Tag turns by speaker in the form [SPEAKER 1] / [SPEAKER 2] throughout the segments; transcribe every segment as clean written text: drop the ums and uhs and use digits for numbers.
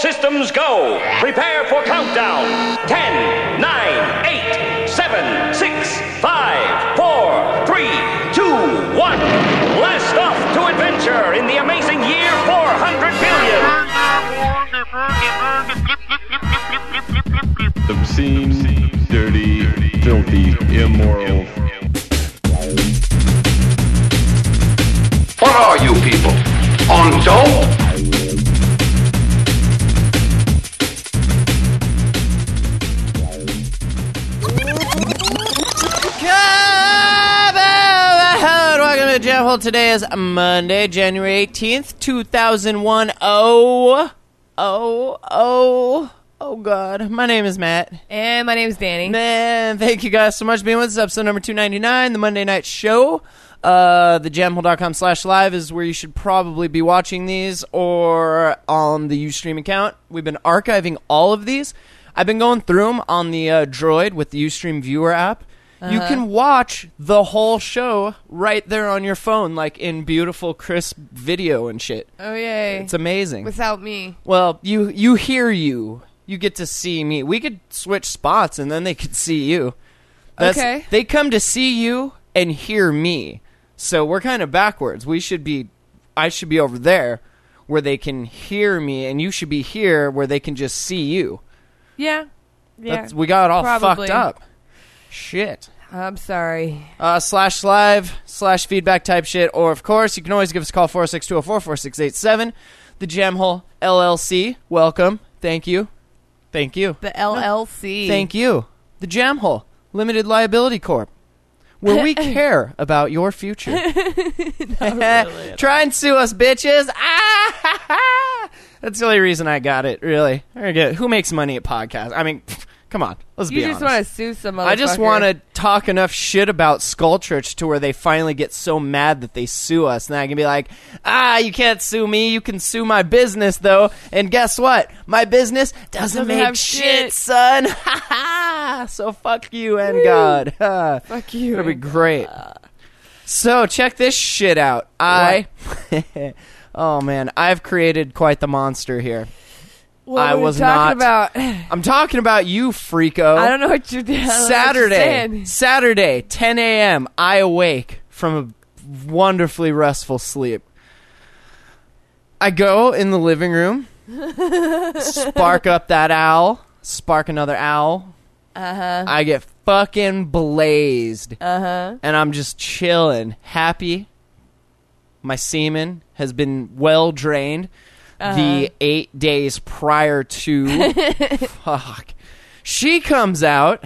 [SPEAKER 1] systems go. Prepare for countdown. 10, 9, 8, 7, 6, 5, 4, 3, 2, 1. Blast off to adventure in the amazing year 400 billion.
[SPEAKER 2] Obscene, dirty, filthy, immoral.
[SPEAKER 3] What are you people? On dope?
[SPEAKER 4] Welcome to the Jam Hole. Today is Monday, January 18th, 2001. Oh, God. My name is Matt.
[SPEAKER 5] And my name is Danny.
[SPEAKER 4] Man, thank you guys so much for being with us. Episode number 299, the Monday Night Show. TheJamHole.com/live is where you should probably be watching these, or on the Ustream account. We've been archiving all of these. I've been going through them on the Droid with the Ustream Viewer app. You can watch the whole show right there on your phone, like in beautiful, crisp video and shit.
[SPEAKER 5] Oh, yay.
[SPEAKER 4] It's amazing.
[SPEAKER 5] Without me.
[SPEAKER 4] Well, you hear you. You get to see me. We could switch spots, and then they could see you.
[SPEAKER 5] Okay.
[SPEAKER 4] They come to see you and hear me. So we're kind of backwards. I should be over there where they can hear me, and you should be here where they can just see you.
[SPEAKER 5] Yeah.
[SPEAKER 4] We got it all
[SPEAKER 5] Probably.
[SPEAKER 4] fucked up. Shit.
[SPEAKER 5] I'm sorry.
[SPEAKER 4] /live/feedback type shit. Or, of course, you can always give us a call, 46204-4687. The Jam Hole LLC. Welcome. Thank you.
[SPEAKER 5] The LLC.
[SPEAKER 4] Thank you. The Jam Hole Limited Liability Corp. Where we care about your future. Really. Try and sue us, bitches. That's the only reason I got it, really. Who makes money at podcasts? I mean, come on. Let's be honest.
[SPEAKER 5] You just want to sue some motherfucker.
[SPEAKER 4] I just want to talk enough shit about Skullchurch to where they finally get so mad that they sue us. And I can be like, you can't sue me. You can sue my business, though. And guess what? My business doesn't make shit, son. So fuck you and God.
[SPEAKER 5] Fuck you.
[SPEAKER 4] It'll be great. So check this shit out. Oh, man. I've created quite the monster here.
[SPEAKER 5] What are you talking about?
[SPEAKER 4] I'm talking about you, freako.
[SPEAKER 5] I don't know what you're doing.
[SPEAKER 4] Saturday, 10 a.m. I awake from a wonderfully restful sleep. I go in the living room, spark up that owl, spark another owl. I get fucking blazed. And I'm just chilling, happy. My semen has been well drained. The 8 days prior to fuck. She comes out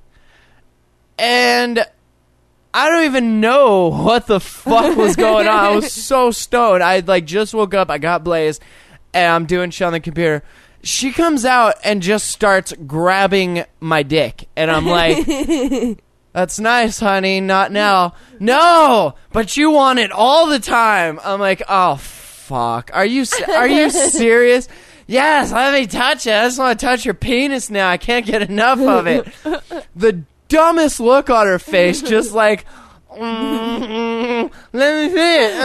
[SPEAKER 4] and I don't even know what the fuck was going on. I was so stoned. I just woke up, I got blazed, and I'm doing shit on the computer. She comes out and just starts grabbing my dick, and I'm like, that's nice, honey, not now. No, but you want it all the time. I'm like, oh fuck. Are you serious? Yes, let me touch it. I just want to touch your penis now. I can't get enough of it. The dumbest look on her face, just like, let me see it.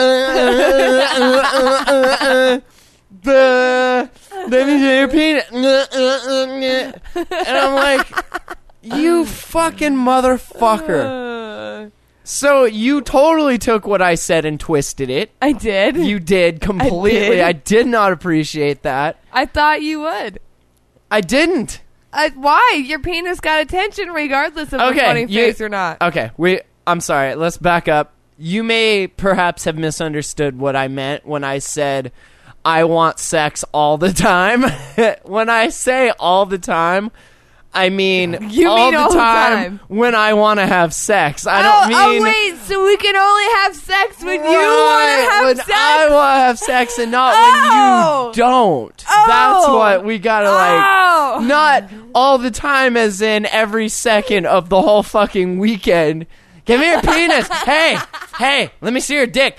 [SPEAKER 4] Let me see your penis. And I'm like, you fucking motherfucker. So you totally took what I said and twisted it.
[SPEAKER 5] I did.
[SPEAKER 4] You did completely. I did not appreciate that.
[SPEAKER 5] I thought you would.
[SPEAKER 4] I didn't.
[SPEAKER 5] Why? Your penis got attention regardless of a funny face or not.
[SPEAKER 4] Okay, I'm sorry. Let's back up. You may perhaps have misunderstood what I meant when I said I want sex all the time. When I say all the time, I mean all the time when I want to have sex. I don't mean...
[SPEAKER 5] Oh, wait, so we can only have sex when you want to have sex?
[SPEAKER 4] When I want to have sex and not when you don't. That's what we gotta not all the time as in every second of the whole fucking weekend. Give me your penis. Hey, let me see your dick.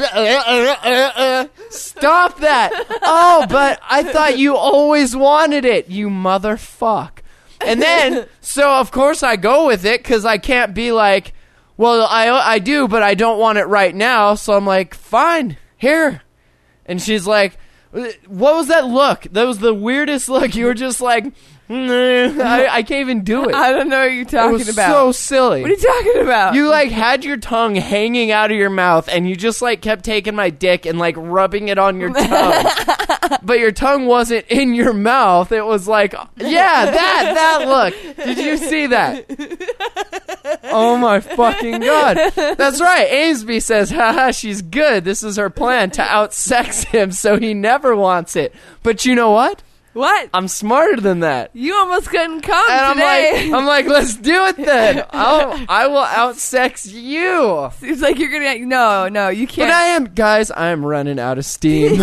[SPEAKER 4] Stop that. Oh, but I thought you always wanted it, you motherfuck. And then, so of course I go with it because I can't be like, well, I do, but I don't want it right now. So I'm like, fine, here. And she's like, What was that look? That was the weirdest look. You were just like, I can't even do it.
[SPEAKER 5] I don't know what you're talking
[SPEAKER 4] It was
[SPEAKER 5] about.
[SPEAKER 4] so silly.
[SPEAKER 5] What are you talking about?
[SPEAKER 4] You like had your tongue hanging out of your mouth, and you just like kept taking my dick and like rubbing it on your tongue. But your tongue wasn't in your mouth. It was like, yeah, that look. Did you see that? Oh my fucking God. That's right. Amesby says, haha, she's good. This is her plan to outsex him so he never wants it. But you know what?
[SPEAKER 5] What?
[SPEAKER 4] I'm smarter than that.
[SPEAKER 5] You almost couldn't come
[SPEAKER 4] And
[SPEAKER 5] today.
[SPEAKER 4] I'm like, let's do it then. I will outsex you.
[SPEAKER 5] Seems like you're gonna. No, you can't.
[SPEAKER 4] But I am running out of steam.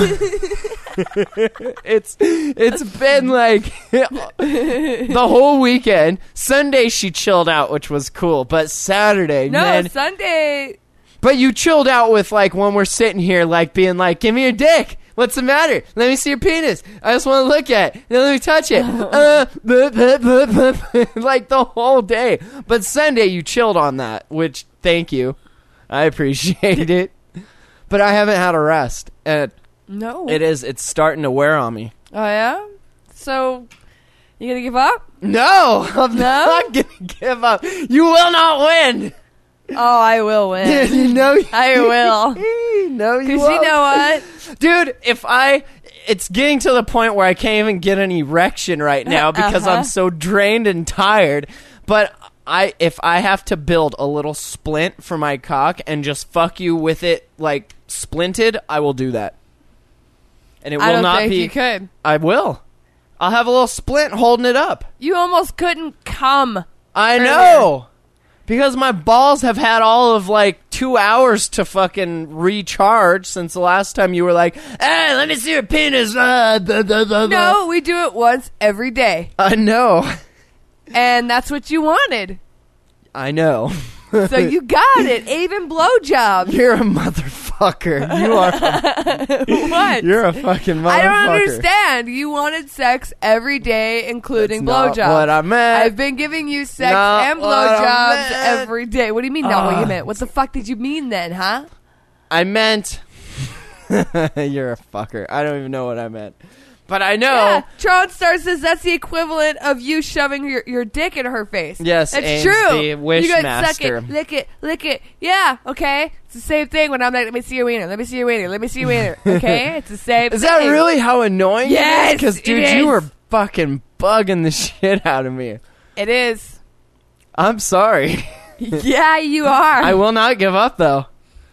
[SPEAKER 4] It's been like the whole weekend. Sunday she chilled out, which was cool. But Saturday,
[SPEAKER 5] no,
[SPEAKER 4] man.
[SPEAKER 5] Sunday.
[SPEAKER 4] But you chilled out with like when we're sitting here, like being like, "Give me your dick. What's the matter? Let me see your penis. I just want to look at it. Then let me touch it." Like the whole day. But Sunday you chilled on that, which thank you. I appreciate it. But I haven't had a rest. And
[SPEAKER 5] No.
[SPEAKER 4] it's starting to wear on me.
[SPEAKER 5] Oh yeah. So you gonna give up?
[SPEAKER 4] No, I'm not gonna give up. You will not win.
[SPEAKER 5] Oh, I will win.
[SPEAKER 4] You know
[SPEAKER 5] I will.
[SPEAKER 4] No, you
[SPEAKER 5] Because
[SPEAKER 4] won't.
[SPEAKER 5] you know what?
[SPEAKER 4] Dude, it's getting to the point where I can't even get an erection right now because I'm so drained and tired. But if I have to build a little splint for my cock and just fuck you with it like splinted, I will do that. And it will
[SPEAKER 5] I don't
[SPEAKER 4] not
[SPEAKER 5] think
[SPEAKER 4] be.
[SPEAKER 5] you could.
[SPEAKER 4] I will. I'll have a little splint holding it up.
[SPEAKER 5] You almost couldn't come.
[SPEAKER 4] I know. Because my balls have had all of like 2 hours to fucking recharge since the last time you were like, "Hey, let me see your penis."
[SPEAKER 5] No, we do it once every day.
[SPEAKER 4] I know.
[SPEAKER 5] And that's what you wanted.
[SPEAKER 4] I know.
[SPEAKER 5] So you got it. Even blowjobs.
[SPEAKER 4] You're a motherfucker. You are.
[SPEAKER 5] What?
[SPEAKER 4] You're a fucking motherfucker.
[SPEAKER 5] I don't understand. You wanted sex every day, including
[SPEAKER 4] That's
[SPEAKER 5] blowjobs.
[SPEAKER 4] not what I meant.
[SPEAKER 5] I've been giving you sex
[SPEAKER 4] Not
[SPEAKER 5] and
[SPEAKER 4] what I
[SPEAKER 5] blowjobs
[SPEAKER 4] meant.
[SPEAKER 5] every day. What do you mean not what you meant? What the fuck did you mean then, huh?
[SPEAKER 4] I meant. You're a fucker. I don't even know what I meant. But I know.
[SPEAKER 5] Yeah. Tron Star says that's the equivalent of you shoving your dick in her face.
[SPEAKER 4] Yes,
[SPEAKER 5] that's
[SPEAKER 4] Ames,
[SPEAKER 5] true.
[SPEAKER 4] the wish
[SPEAKER 5] you gotta
[SPEAKER 4] master.
[SPEAKER 5] suck it, lick it. Yeah, okay. It's the same thing when I'm like, let me see your wiener, let me see your wiener, let me see your wiener. Okay, it's the same.
[SPEAKER 4] Is
[SPEAKER 5] thing.
[SPEAKER 4] that really how annoying
[SPEAKER 5] Yes,
[SPEAKER 4] it is? Because, dude,
[SPEAKER 5] it
[SPEAKER 4] you
[SPEAKER 5] is.
[SPEAKER 4] were fucking bugging the shit out of me.
[SPEAKER 5] It is.
[SPEAKER 4] I'm sorry.
[SPEAKER 5] Yeah, you are.
[SPEAKER 4] I will not give up, though.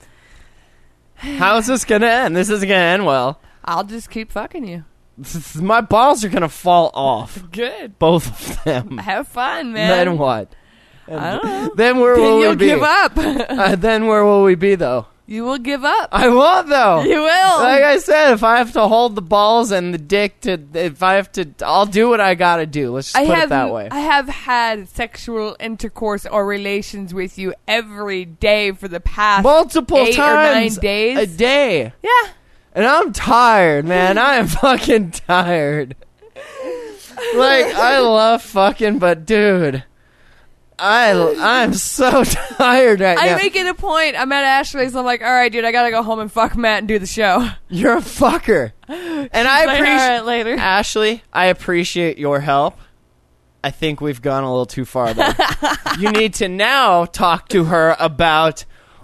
[SPEAKER 4] How is this going to end? This isn't going to end well.
[SPEAKER 5] I'll just keep fucking you.
[SPEAKER 4] My balls are going to fall off.
[SPEAKER 5] Good.
[SPEAKER 4] Both of them.
[SPEAKER 5] Have fun, man.
[SPEAKER 4] Then what?
[SPEAKER 5] I don't know.
[SPEAKER 4] Then where
[SPEAKER 5] Then
[SPEAKER 4] will
[SPEAKER 5] you'll
[SPEAKER 4] we be?
[SPEAKER 5] give up.
[SPEAKER 4] Then where will we be, though?
[SPEAKER 5] You will give up.
[SPEAKER 4] I won't, though.
[SPEAKER 5] You will.
[SPEAKER 4] Like I said, if I have to hold the balls and the dick I'll do what I gotta do. Let's just put it that way.
[SPEAKER 5] I have had sexual intercourse or relations with you every day for the past
[SPEAKER 4] Multiple
[SPEAKER 5] 8
[SPEAKER 4] times
[SPEAKER 5] or 9 days.
[SPEAKER 4] a day.
[SPEAKER 5] Yeah.
[SPEAKER 4] And I'm tired, man. I am fucking tired. Like, I love fucking, but dude, I'm so tired right now.
[SPEAKER 5] I make it a point. I'm at Ashley's. I'm like, all right, dude, I gotta go home and fuck Matt and do the show.
[SPEAKER 4] You're a fucker. And I
[SPEAKER 5] Like,
[SPEAKER 4] appreciate
[SPEAKER 5] all right, later.
[SPEAKER 4] Ashley, I appreciate your help. I think we've gone a little too far though. You need to now talk to her about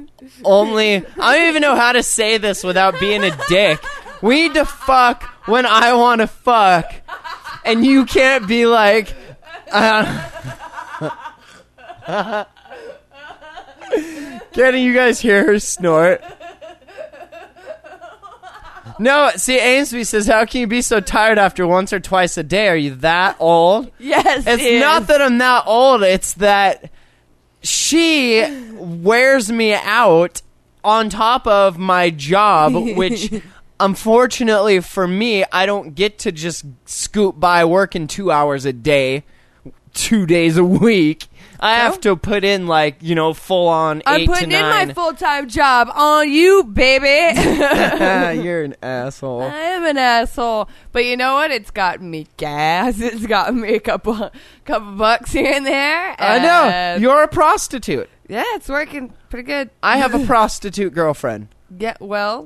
[SPEAKER 4] I don't even know how to say this without being a dick. We need to fuck when I want to fuck. And you can't be like Can you guys hear her snort? No, see, Amesby says, how can you be so tired after once or twice a day? Are you that old?
[SPEAKER 5] Yes,
[SPEAKER 4] It's not that I'm that old. It's that she wears me out on top of my job, which, unfortunately for me, I don't get to just scoot by working 2 hours a day, 2 days a week. I have to put in, like, full on 8 to 9.
[SPEAKER 5] I'm putting in my full-time job on you, baby.
[SPEAKER 4] You're an asshole.
[SPEAKER 5] I am an asshole. But you know what? It's gotten me gas. It's gotten me a couple bucks here and there.
[SPEAKER 4] I know. You're a prostitute.
[SPEAKER 5] Yeah, it's working pretty good.
[SPEAKER 4] I have a prostitute girlfriend.
[SPEAKER 5] Yeah, well,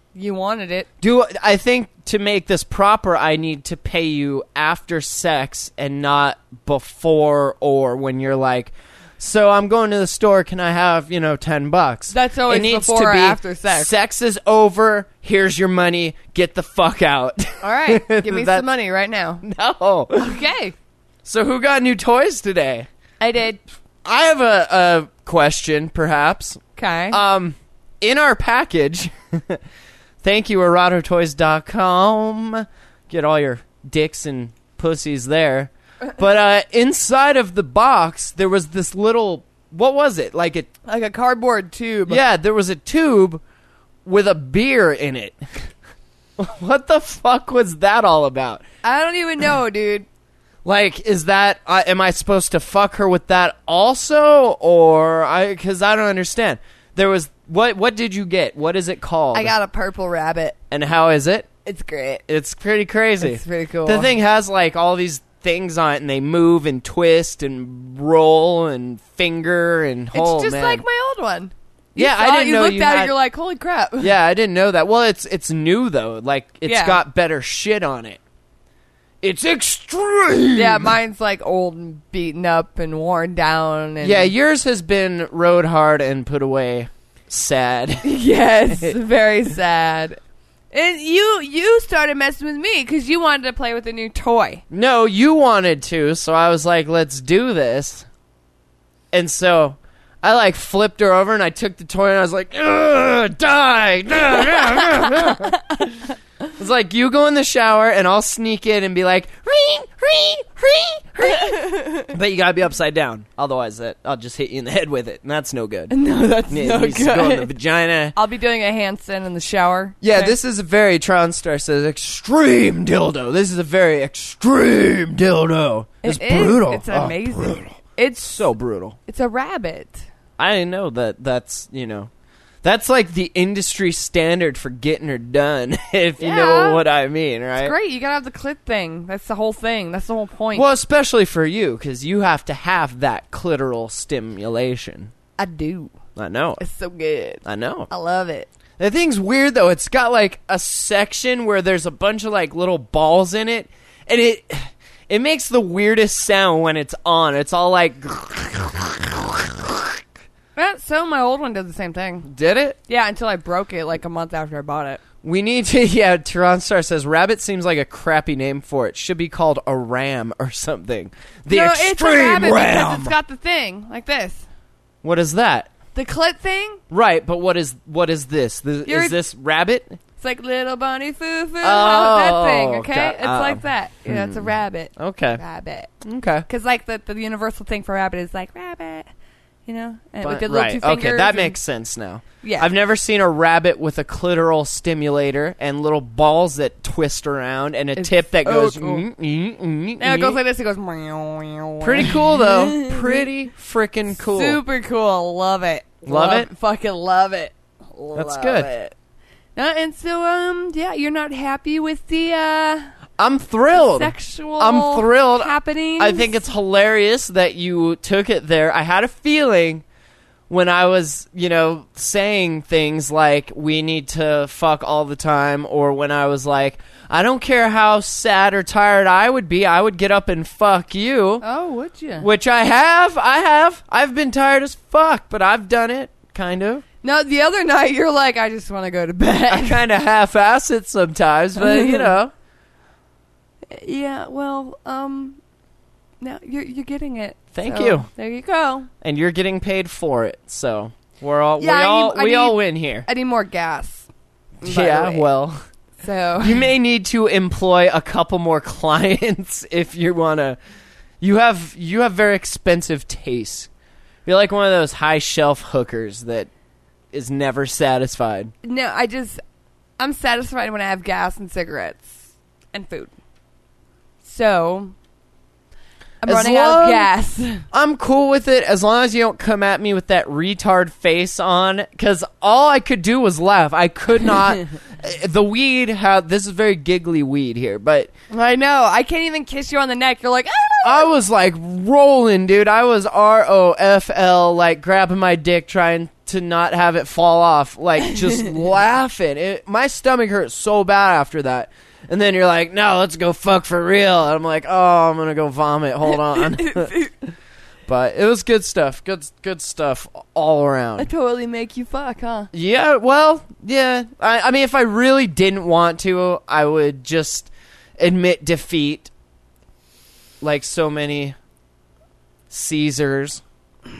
[SPEAKER 5] You wanted it.
[SPEAKER 4] I think to make this proper, I need to pay you after sex and not before or when you're like, so I'm going to the store, can I have, $10?
[SPEAKER 5] That's always
[SPEAKER 4] it needs
[SPEAKER 5] before
[SPEAKER 4] to
[SPEAKER 5] or
[SPEAKER 4] be,
[SPEAKER 5] after sex.
[SPEAKER 4] Sex is over, here's your money, get the fuck out.
[SPEAKER 5] All right. Give me some money right now.
[SPEAKER 4] No.
[SPEAKER 5] Okay.
[SPEAKER 4] So who got new toys today?
[SPEAKER 5] I did.
[SPEAKER 4] I have a question, perhaps.
[SPEAKER 5] Okay.
[SPEAKER 4] In our package, thank you, EratoToys.com. Get all your dicks and pussies there. But inside of the box, there was this little, what was it? Like
[SPEAKER 5] a cardboard tube.
[SPEAKER 4] Yeah, there was a tube with a beer in it. What the fuck was that all about?
[SPEAKER 5] I don't even know, dude.
[SPEAKER 4] Like, is that, am I supposed to fuck her with that also? Or, because I don't understand. There was, what did you get? What is it called?
[SPEAKER 5] I got a purple rabbit.
[SPEAKER 4] And how is it?
[SPEAKER 5] It's great.
[SPEAKER 4] It's pretty crazy.
[SPEAKER 5] It's pretty cool.
[SPEAKER 4] The thing has like all these things on it, and they move and twist and roll and finger and
[SPEAKER 5] It's just like my old one.
[SPEAKER 4] Yeah, I didn't know
[SPEAKER 5] you looked
[SPEAKER 4] you
[SPEAKER 5] at
[SPEAKER 4] had.
[SPEAKER 5] it, you're like, holy crap.
[SPEAKER 4] Yeah, I didn't know that. Well, it's new though. Like it's
[SPEAKER 5] Yeah.
[SPEAKER 4] got better shit on it. It's extreme.
[SPEAKER 5] Yeah, mine's like old and beaten up and worn down. And
[SPEAKER 4] Yeah, yours has been rode hard and put away. Sad.
[SPEAKER 5] Yes, very sad. And you started messing with me because you wanted to play with a new toy.
[SPEAKER 4] No, you wanted to, so I was like, let's do this. And so I like flipped her over and I took the toy and I was like, ugh, die. It's like, you go in the shower and I'll sneak in and be like, ring, ring, ring, ring. But you gotta be upside down. Otherwise, I'll just hit you in the head with it. And that's no good.
[SPEAKER 5] No, that's
[SPEAKER 4] Yeah,
[SPEAKER 5] no
[SPEAKER 4] it needs to go in the
[SPEAKER 5] good.
[SPEAKER 4] vagina.
[SPEAKER 5] I'll be doing a handstand in the shower.
[SPEAKER 4] Yeah,
[SPEAKER 5] Okay?
[SPEAKER 4] this is a very, TronStar says, extreme dildo. This is a very extreme dildo. It's
[SPEAKER 5] It is.
[SPEAKER 4] brutal.
[SPEAKER 5] It's
[SPEAKER 4] Oh,
[SPEAKER 5] amazing.
[SPEAKER 4] brutal.
[SPEAKER 5] It's
[SPEAKER 4] So brutal.
[SPEAKER 5] It's a rabbit.
[SPEAKER 4] I didn't know that's that's like the industry standard for getting her done, if you know
[SPEAKER 5] Yeah.
[SPEAKER 4] what I mean, right?
[SPEAKER 5] It's great. You gotta have the clit thing. That's the whole thing. That's the whole point.
[SPEAKER 4] Well, especially for you, because you have to have that clitoral stimulation.
[SPEAKER 5] I do.
[SPEAKER 4] I know.
[SPEAKER 5] It's so good.
[SPEAKER 4] I know.
[SPEAKER 5] I love it.
[SPEAKER 4] The thing's weird, though. It's got, like, a section where there's a bunch of, like, little balls in it, and it makes the weirdest sound when it's on. It's all like...
[SPEAKER 5] So my old one did the same thing.
[SPEAKER 4] Did it?
[SPEAKER 5] Yeah, until I broke it like a month after I bought it.
[SPEAKER 4] We need to, yeah, TronStar says, rabbit seems like a crappy name for it. Should be called a ram or something. The
[SPEAKER 5] no,
[SPEAKER 4] extreme
[SPEAKER 5] it's a rabbit because
[SPEAKER 4] ram.
[SPEAKER 5] it's got the thing like this.
[SPEAKER 4] What is that?
[SPEAKER 5] The clit thing.
[SPEAKER 4] Right, but what is this?
[SPEAKER 5] You're-
[SPEAKER 4] Is this rabbit?
[SPEAKER 5] It's like little bunny foo foo.
[SPEAKER 4] Oh,
[SPEAKER 5] That thing, okay?
[SPEAKER 4] got-
[SPEAKER 5] It's like that. Yeah, it's a rabbit.
[SPEAKER 4] Okay.
[SPEAKER 5] Rabbit.
[SPEAKER 4] Okay.
[SPEAKER 5] Because like the universal thing for rabbit is like rabbit, and with
[SPEAKER 4] But-
[SPEAKER 5] the little
[SPEAKER 4] right.
[SPEAKER 5] two fingers.
[SPEAKER 4] Okay, that
[SPEAKER 5] and-
[SPEAKER 4] makes sense now.
[SPEAKER 5] Yeah.
[SPEAKER 4] I've never seen a rabbit with a clitoral stimulator and little balls that twist around and a
[SPEAKER 5] It's
[SPEAKER 4] tip that
[SPEAKER 5] so
[SPEAKER 4] goes.
[SPEAKER 5] cool.
[SPEAKER 4] Mm.
[SPEAKER 5] Now it goes like this. It goes. Meow, meow.
[SPEAKER 4] Pretty cool though. Pretty freaking cool.
[SPEAKER 5] Super cool. Love it.
[SPEAKER 4] Love it?
[SPEAKER 5] Fucking love it.
[SPEAKER 4] That's
[SPEAKER 5] Love
[SPEAKER 4] good.
[SPEAKER 5] It. And so yeah, you're not happy with the
[SPEAKER 4] I'm thrilled.
[SPEAKER 5] sexual.
[SPEAKER 4] I'm thrilled.
[SPEAKER 5] Happenings.
[SPEAKER 4] I think it's hilarious that you took it there. I had a feeling when I was, saying things like, we need to fuck all the time, or when I was like, I don't care how sad or tired I would be, I would get up and fuck you.
[SPEAKER 5] Oh, would you?
[SPEAKER 4] Which I have. I've been tired as fuck, but I've done it, kind of.
[SPEAKER 5] No, the other night you're like, I just want to go to
[SPEAKER 4] I
[SPEAKER 5] bed.
[SPEAKER 4] kind of half-ass it sometimes, but,
[SPEAKER 5] Yeah. Well, now you're getting it.
[SPEAKER 4] Thank
[SPEAKER 5] So,
[SPEAKER 4] you.
[SPEAKER 5] There you go.
[SPEAKER 4] And you're getting paid for it, so we're all
[SPEAKER 5] Yeah,
[SPEAKER 4] we all
[SPEAKER 5] need-
[SPEAKER 4] win here.
[SPEAKER 5] I need more gas. by the
[SPEAKER 4] Yeah,
[SPEAKER 5] way.
[SPEAKER 4] well,
[SPEAKER 5] So
[SPEAKER 4] you may need to employ a couple more clients if you want to. You have very expensive taste. You're like one of those high shelf hookers that is never satisfied.
[SPEAKER 5] no, I'm satisfied when I have gas and cigarettes and food. So I'm
[SPEAKER 4] As
[SPEAKER 5] running out of
[SPEAKER 4] long-
[SPEAKER 5] gas.
[SPEAKER 4] I'm cool with it as long as you don't come at me with that retard face on, because all I could do was laugh. I could not. The weed, this is very giggly weed here, but
[SPEAKER 5] I know. I can't even kiss you on the neck. You're like,
[SPEAKER 4] I was like rolling, dude. I was ROFL, like grabbing my dick, trying to not have it fall off, like just laughing. My stomach hurt so bad after that. And then you're like, no, let's go fuck for real. And I'm like, oh, I'm going to go vomit. Hold on. But it was good stuff. Good stuff all around.
[SPEAKER 5] I totally make you fuck, huh?
[SPEAKER 4] Yeah, well, yeah. I mean, if I really didn't want to, I would just admit defeat. Like so many Caesars.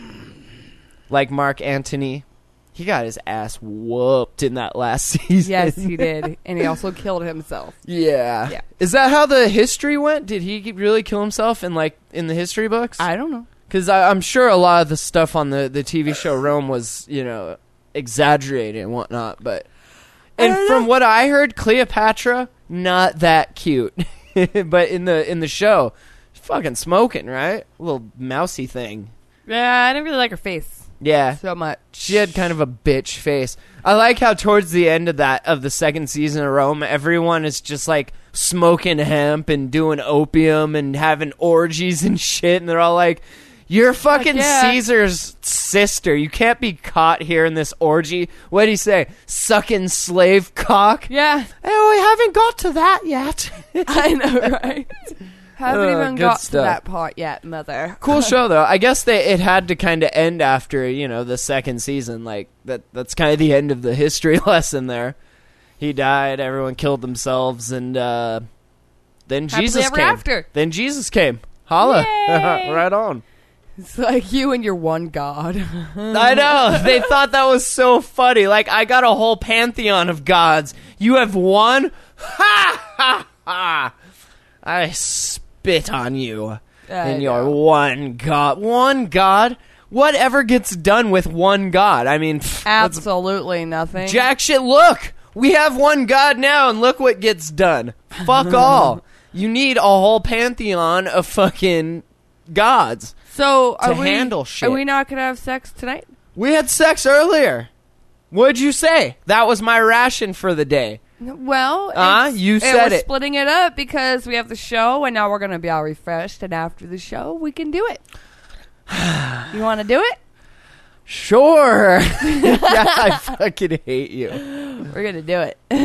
[SPEAKER 4] Like Mark Antony. He got his ass whooped in that last season.
[SPEAKER 5] Yes, he did. And he also killed himself.
[SPEAKER 4] Yeah. Is that how the history went? Did he really kill himself in the history books?
[SPEAKER 5] I don't know.
[SPEAKER 4] Because I'm sure a lot of the stuff on the TV show Rome was, exaggerated and whatnot. But from what I heard, Cleopatra, not that cute. But in the show, fucking smoking, right? A little mousy thing.
[SPEAKER 5] Yeah, I didn't really like her face.
[SPEAKER 4] Yeah.
[SPEAKER 5] So much.
[SPEAKER 4] She had kind of a bitch face. I like how towards the end of the second season of Rome, everyone is just like smoking hemp and doing opium and having orgies and shit. And they're all like, you're fucking Caesar's sister. You can't be caught here in this orgy. What did he say? Sucking slave cock?
[SPEAKER 5] Yeah.
[SPEAKER 4] Oh, we haven't got to that yet.
[SPEAKER 5] I know, right? Haven't even
[SPEAKER 4] good
[SPEAKER 5] got
[SPEAKER 4] stuff.
[SPEAKER 5] to that part yet, mother.
[SPEAKER 4] Cool show, though. I guess it had to kind of end after, the second season. Like, that's kind of the end of the history lesson there. He died, everyone killed themselves, and then Jesus
[SPEAKER 5] ever
[SPEAKER 4] came.
[SPEAKER 5] after.
[SPEAKER 4] Then Jesus came. Holla.
[SPEAKER 5] Yay!
[SPEAKER 4] Right on.
[SPEAKER 5] It's like you and your one god.
[SPEAKER 4] I know. They thought that was so funny. Like, I got a whole pantheon of gods. You have one? Ha! Ha! Ha! I spit on you and your one god. One god? Whatever gets done with one god? I mean,
[SPEAKER 5] absolutely nothing.
[SPEAKER 4] Jack shit, look! We have one god now, and look what gets done. Fuck all. You need a whole pantheon of fucking gods.
[SPEAKER 5] So
[SPEAKER 4] handle shit.
[SPEAKER 5] Are we not going to have sex tonight?
[SPEAKER 4] We had sex earlier. What'd you say? That was my ration for the day.
[SPEAKER 5] Well,
[SPEAKER 4] you said
[SPEAKER 5] we're
[SPEAKER 4] it.
[SPEAKER 5] Splitting it up because we have the show, and now we're going to be all refreshed, and after the show, we can do it. You want to do it?
[SPEAKER 4] Sure. Yeah, I fucking hate you.
[SPEAKER 5] We're going to do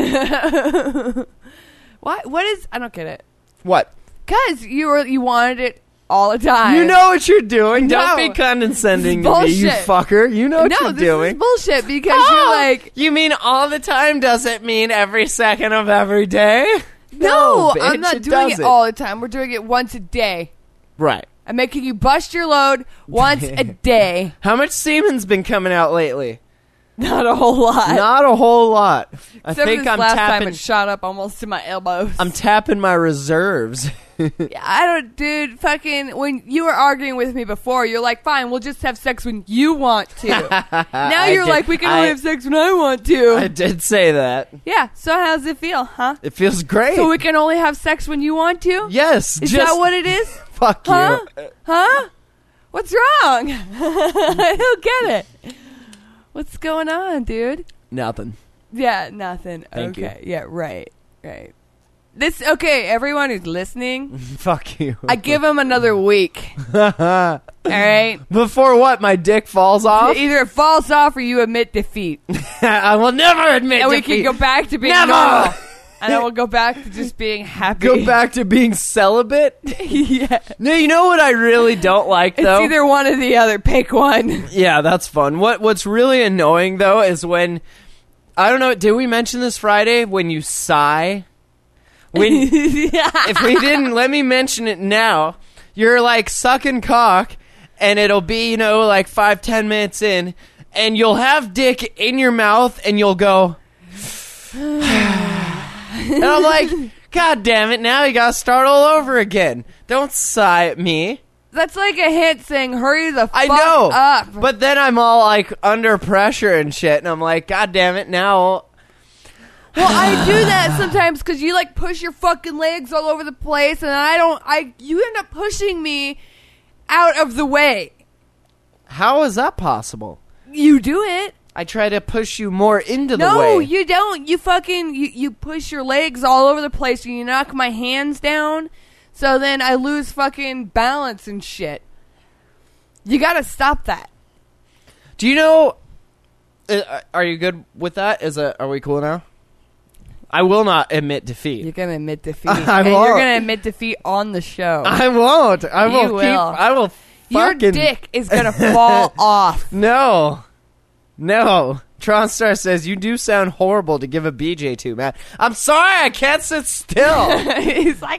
[SPEAKER 5] it. What is... I don't get it.
[SPEAKER 4] What?
[SPEAKER 5] Because you wanted it all the time.
[SPEAKER 4] You know what you're doing.
[SPEAKER 5] No.
[SPEAKER 4] Don't be condescending to me,
[SPEAKER 5] Bullshit.
[SPEAKER 4] you fucker. You know what you're doing.
[SPEAKER 5] No, this is bullshit because you're like...
[SPEAKER 4] You mean all the time doesn't mean every second of every day?
[SPEAKER 5] No,
[SPEAKER 4] bitch,
[SPEAKER 5] I'm not doing it all the time. We're doing it once a day.
[SPEAKER 4] Right.
[SPEAKER 5] I'm making you bust your load once a day.
[SPEAKER 4] How much semen's been coming out lately?
[SPEAKER 5] Not a whole lot.
[SPEAKER 4] Not a whole lot. I think
[SPEAKER 5] this
[SPEAKER 4] I'm
[SPEAKER 5] last time
[SPEAKER 4] tapping.
[SPEAKER 5] it shot up almost to my elbows.
[SPEAKER 4] I'm tapping my reserves.
[SPEAKER 5] I don't, dude. Fucking when you were arguing with me before, you're like, "Fine, we'll just have sex when you want to." Now you're like, "We can only have sex when I want to."
[SPEAKER 4] I did say that.
[SPEAKER 5] Yeah. So how does it feel, huh?
[SPEAKER 4] It feels great.
[SPEAKER 5] So we can only have sex when you want to?
[SPEAKER 4] Yes.
[SPEAKER 5] Is that what it is?
[SPEAKER 4] Fuck
[SPEAKER 5] Huh?
[SPEAKER 4] you.
[SPEAKER 5] Huh? What's wrong? I don't get it. What's going on, dude?
[SPEAKER 4] Nothing.
[SPEAKER 5] Yeah, nothing.
[SPEAKER 4] Thank you.
[SPEAKER 5] Okay. Yeah, right. Everyone who's listening,
[SPEAKER 4] Fuck you.
[SPEAKER 5] I give them another week. All right?
[SPEAKER 4] Before what? My dick falls off?
[SPEAKER 5] Either it falls off or you admit defeat.
[SPEAKER 4] I will never admit
[SPEAKER 5] And we
[SPEAKER 4] defeat.
[SPEAKER 5] can go back to being
[SPEAKER 4] Never!
[SPEAKER 5] normal. And then we'll go back to just being happy.
[SPEAKER 4] Go back to being celibate?
[SPEAKER 5] Yeah.
[SPEAKER 4] No, you know what I really don't like, though?
[SPEAKER 5] It's either one or the other. Pick one.
[SPEAKER 4] Yeah, that's fun. What's really annoying, though, is when... I don't know, did we mention this Friday? When you sigh? If we didn't, let me mention it now. You're, like, sucking cock, and it'll be, like 5-10 minutes in, and you'll have dick in your mouth, and you'll go... And I'm like, God damn it, now you gotta start all over again. Don't sigh at me.
[SPEAKER 5] That's like a hint saying, hurry the fuck
[SPEAKER 4] I know,
[SPEAKER 5] up.
[SPEAKER 4] but then I'm all like under pressure and shit, and I'm like, God damn it, now.
[SPEAKER 5] Well, I do that sometimes because you like push your fucking legs all over the place, and you end up pushing me out of the way.
[SPEAKER 4] How is that possible?
[SPEAKER 5] You do it.
[SPEAKER 4] I try to push you more into the way.
[SPEAKER 5] No, you don't. You fucking you push your legs all over the place, and you knock my hands down. So then I lose fucking balance and shit. You gotta stop that.
[SPEAKER 4] Do you know Are you good with that? Are we cool now? I will not admit defeat.
[SPEAKER 5] You're gonna admit defeat.
[SPEAKER 4] I
[SPEAKER 5] and
[SPEAKER 4] won't.
[SPEAKER 5] You're gonna admit defeat on the show.
[SPEAKER 4] I won't. I will.
[SPEAKER 5] You will.
[SPEAKER 4] I will.
[SPEAKER 5] Your
[SPEAKER 4] Fucking
[SPEAKER 5] dick is gonna fall off.
[SPEAKER 4] No. Tronstar says you do sound horrible to give a BJ to, Matt. I'm sorry, I can't sit still.
[SPEAKER 5] He's like,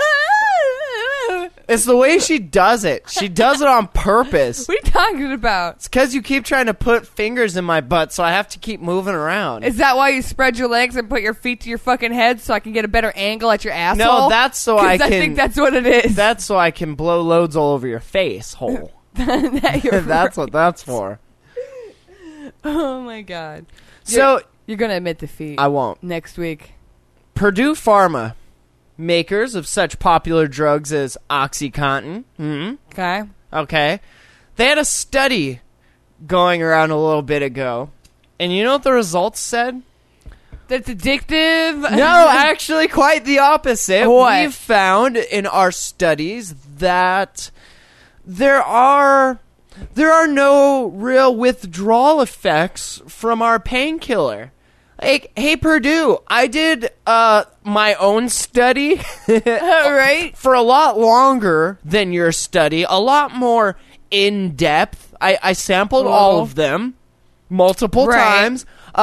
[SPEAKER 4] It's the way she does it. She does it on purpose.
[SPEAKER 5] what are you talking about?
[SPEAKER 4] It's because you keep trying to put fingers in my butt, so I have to keep moving around.
[SPEAKER 5] Is that why you spread your legs and put your feet to your fucking head so I can get a better angle at your asshole?
[SPEAKER 4] No, that's so I
[SPEAKER 5] 'Cause
[SPEAKER 4] can.
[SPEAKER 5] I think that's what it is.
[SPEAKER 4] That's so I can blow loads all over your face hole. That's what that's for.
[SPEAKER 5] Oh my god.
[SPEAKER 4] So
[SPEAKER 5] You're gonna admit defeat.
[SPEAKER 4] I won't.
[SPEAKER 5] Next week.
[SPEAKER 4] Purdue Pharma, makers of such popular drugs as OxyContin.
[SPEAKER 5] Okay.
[SPEAKER 4] Okay. They had a study going around a little bit ago. And you know what the results said?
[SPEAKER 5] That's addictive.
[SPEAKER 4] No, actually quite the opposite.
[SPEAKER 5] What?
[SPEAKER 4] We've found in our studies that there are no real withdrawal effects from our painkiller. Like, hey Purdue, I did my own study
[SPEAKER 5] Right?
[SPEAKER 4] for a lot longer than your study, a lot more in depth. I sampled all of them multiple
[SPEAKER 5] Right.
[SPEAKER 4] times,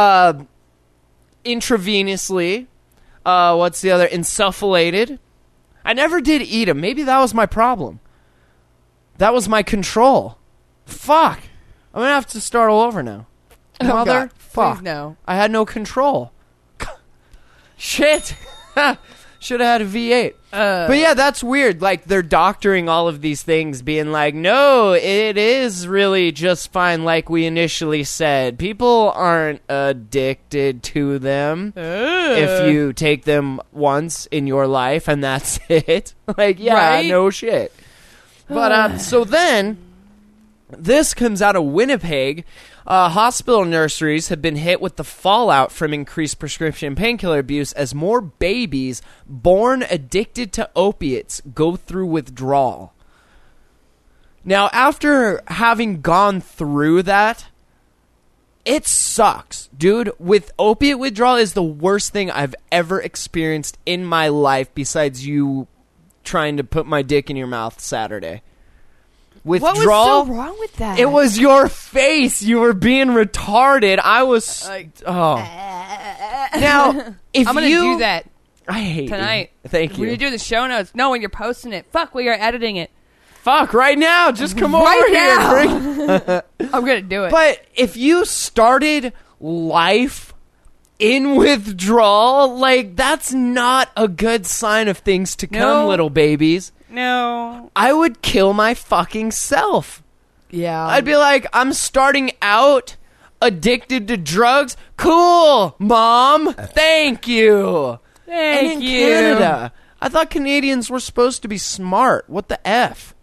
[SPEAKER 4] intravenously. What's the other? Insufflated. I never did eat them. Maybe that was my problem. That was my control. Fuck. I'm gonna have to start all over now.
[SPEAKER 5] Oh, God.
[SPEAKER 4] Fuck.
[SPEAKER 5] Please no.
[SPEAKER 4] I had no control. Shit. Should have had a V8. But yeah, that's weird. Like, they're doctoring all of these things, being like, no, it is really just fine like we initially said. People aren't addicted to them if you take them once in your life and that's it. Like, yeah,
[SPEAKER 5] Right?
[SPEAKER 4] no shit. But, so then, this comes out of Winnipeg. Hospital nurseries have been hit with the fallout from increased prescription painkiller abuse as more babies born addicted to opiates go through withdrawal. Now, after having gone through that, it sucks, dude. With opiate withdrawal is the worst thing I've ever experienced in my life besides you trying to put my dick in your mouth Saturday. Withdrawal.
[SPEAKER 5] What was so wrong with that?
[SPEAKER 4] It was your face. You were being retarded. I was. Oh. Now, if
[SPEAKER 5] I'm gonna
[SPEAKER 4] you
[SPEAKER 5] do that
[SPEAKER 4] I hate
[SPEAKER 5] tonight.
[SPEAKER 4] You. Thank
[SPEAKER 5] When
[SPEAKER 4] you.
[SPEAKER 5] you do the show notes. No, when you're posting it. Fuck, when you're editing it.
[SPEAKER 4] Fuck right now. Just come
[SPEAKER 5] Right
[SPEAKER 4] over
[SPEAKER 5] now.
[SPEAKER 4] here. And bring.
[SPEAKER 5] I'm gonna do it.
[SPEAKER 4] But if you started life in withdrawal, like, that's not a good sign of things to come,
[SPEAKER 5] No.
[SPEAKER 4] little babies.
[SPEAKER 5] no.
[SPEAKER 4] I would kill my fucking self.
[SPEAKER 5] Yeah.
[SPEAKER 4] I'd be like, I'm starting out addicted to drugs. Cool, Mom. Thank you.
[SPEAKER 5] Thank
[SPEAKER 4] and in
[SPEAKER 5] you.
[SPEAKER 4] Canada, I thought Canadians were supposed to be smart. What the F?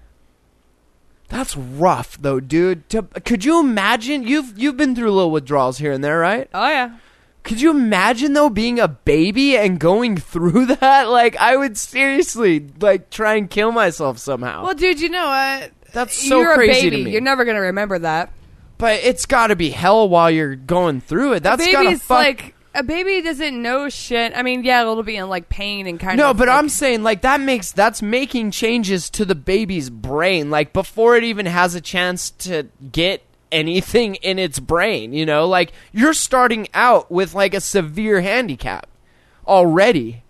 [SPEAKER 4] That's rough, though, dude. Could you imagine? You've been through little withdrawals here and there, right?
[SPEAKER 5] Oh, yeah.
[SPEAKER 4] Could you imagine, though, being a baby and going through that? Like, I would seriously, like, try and kill myself somehow.
[SPEAKER 5] Well, dude, you know what?
[SPEAKER 4] That's so
[SPEAKER 5] You're
[SPEAKER 4] crazy
[SPEAKER 5] a baby.
[SPEAKER 4] to me.
[SPEAKER 5] You're never gonna remember that.
[SPEAKER 4] But it's got to be hell while you're going through it. That's got to
[SPEAKER 5] Baby's
[SPEAKER 4] fuck.
[SPEAKER 5] like a baby doesn't know shit. I mean, yeah, it'll be in like pain and kind
[SPEAKER 4] No,
[SPEAKER 5] of.
[SPEAKER 4] but
[SPEAKER 5] like,
[SPEAKER 4] I'm saying, like, that's making changes to the baby's brain, like, before it even has a chance to get anything in its brain, you know? Like, you're starting out with, like, a severe handicap already.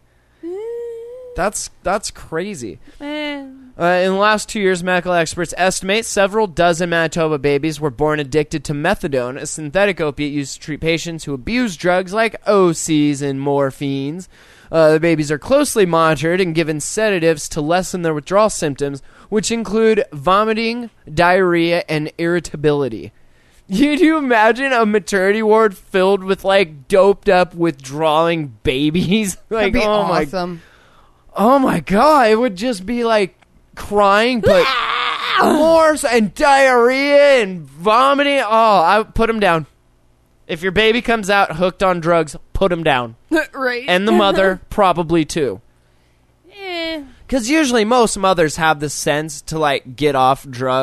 [SPEAKER 4] That's crazy. In the last 2 years, medical experts estimate several dozen Manitoba babies were born addicted to methadone, a synthetic opiate used to treat patients who abuse drugs like OCs and morphines. The babies are closely monitored and given sedatives to lessen their withdrawal symptoms, which include vomiting, diarrhea, and irritability. Can you imagine a maternity ward filled with, like, doped up withdrawing babies? Like,
[SPEAKER 5] that'd be
[SPEAKER 4] oh
[SPEAKER 5] awesome.
[SPEAKER 4] Oh my god, it would just be like crying, but remorse and diarrhea and vomiting. Oh, I put him down. If your baby comes out hooked on drugs, put him down.
[SPEAKER 5] Right.
[SPEAKER 4] And the mother probably too.
[SPEAKER 5] Eh.
[SPEAKER 4] Because usually most mothers have the sense to, like, get off drugs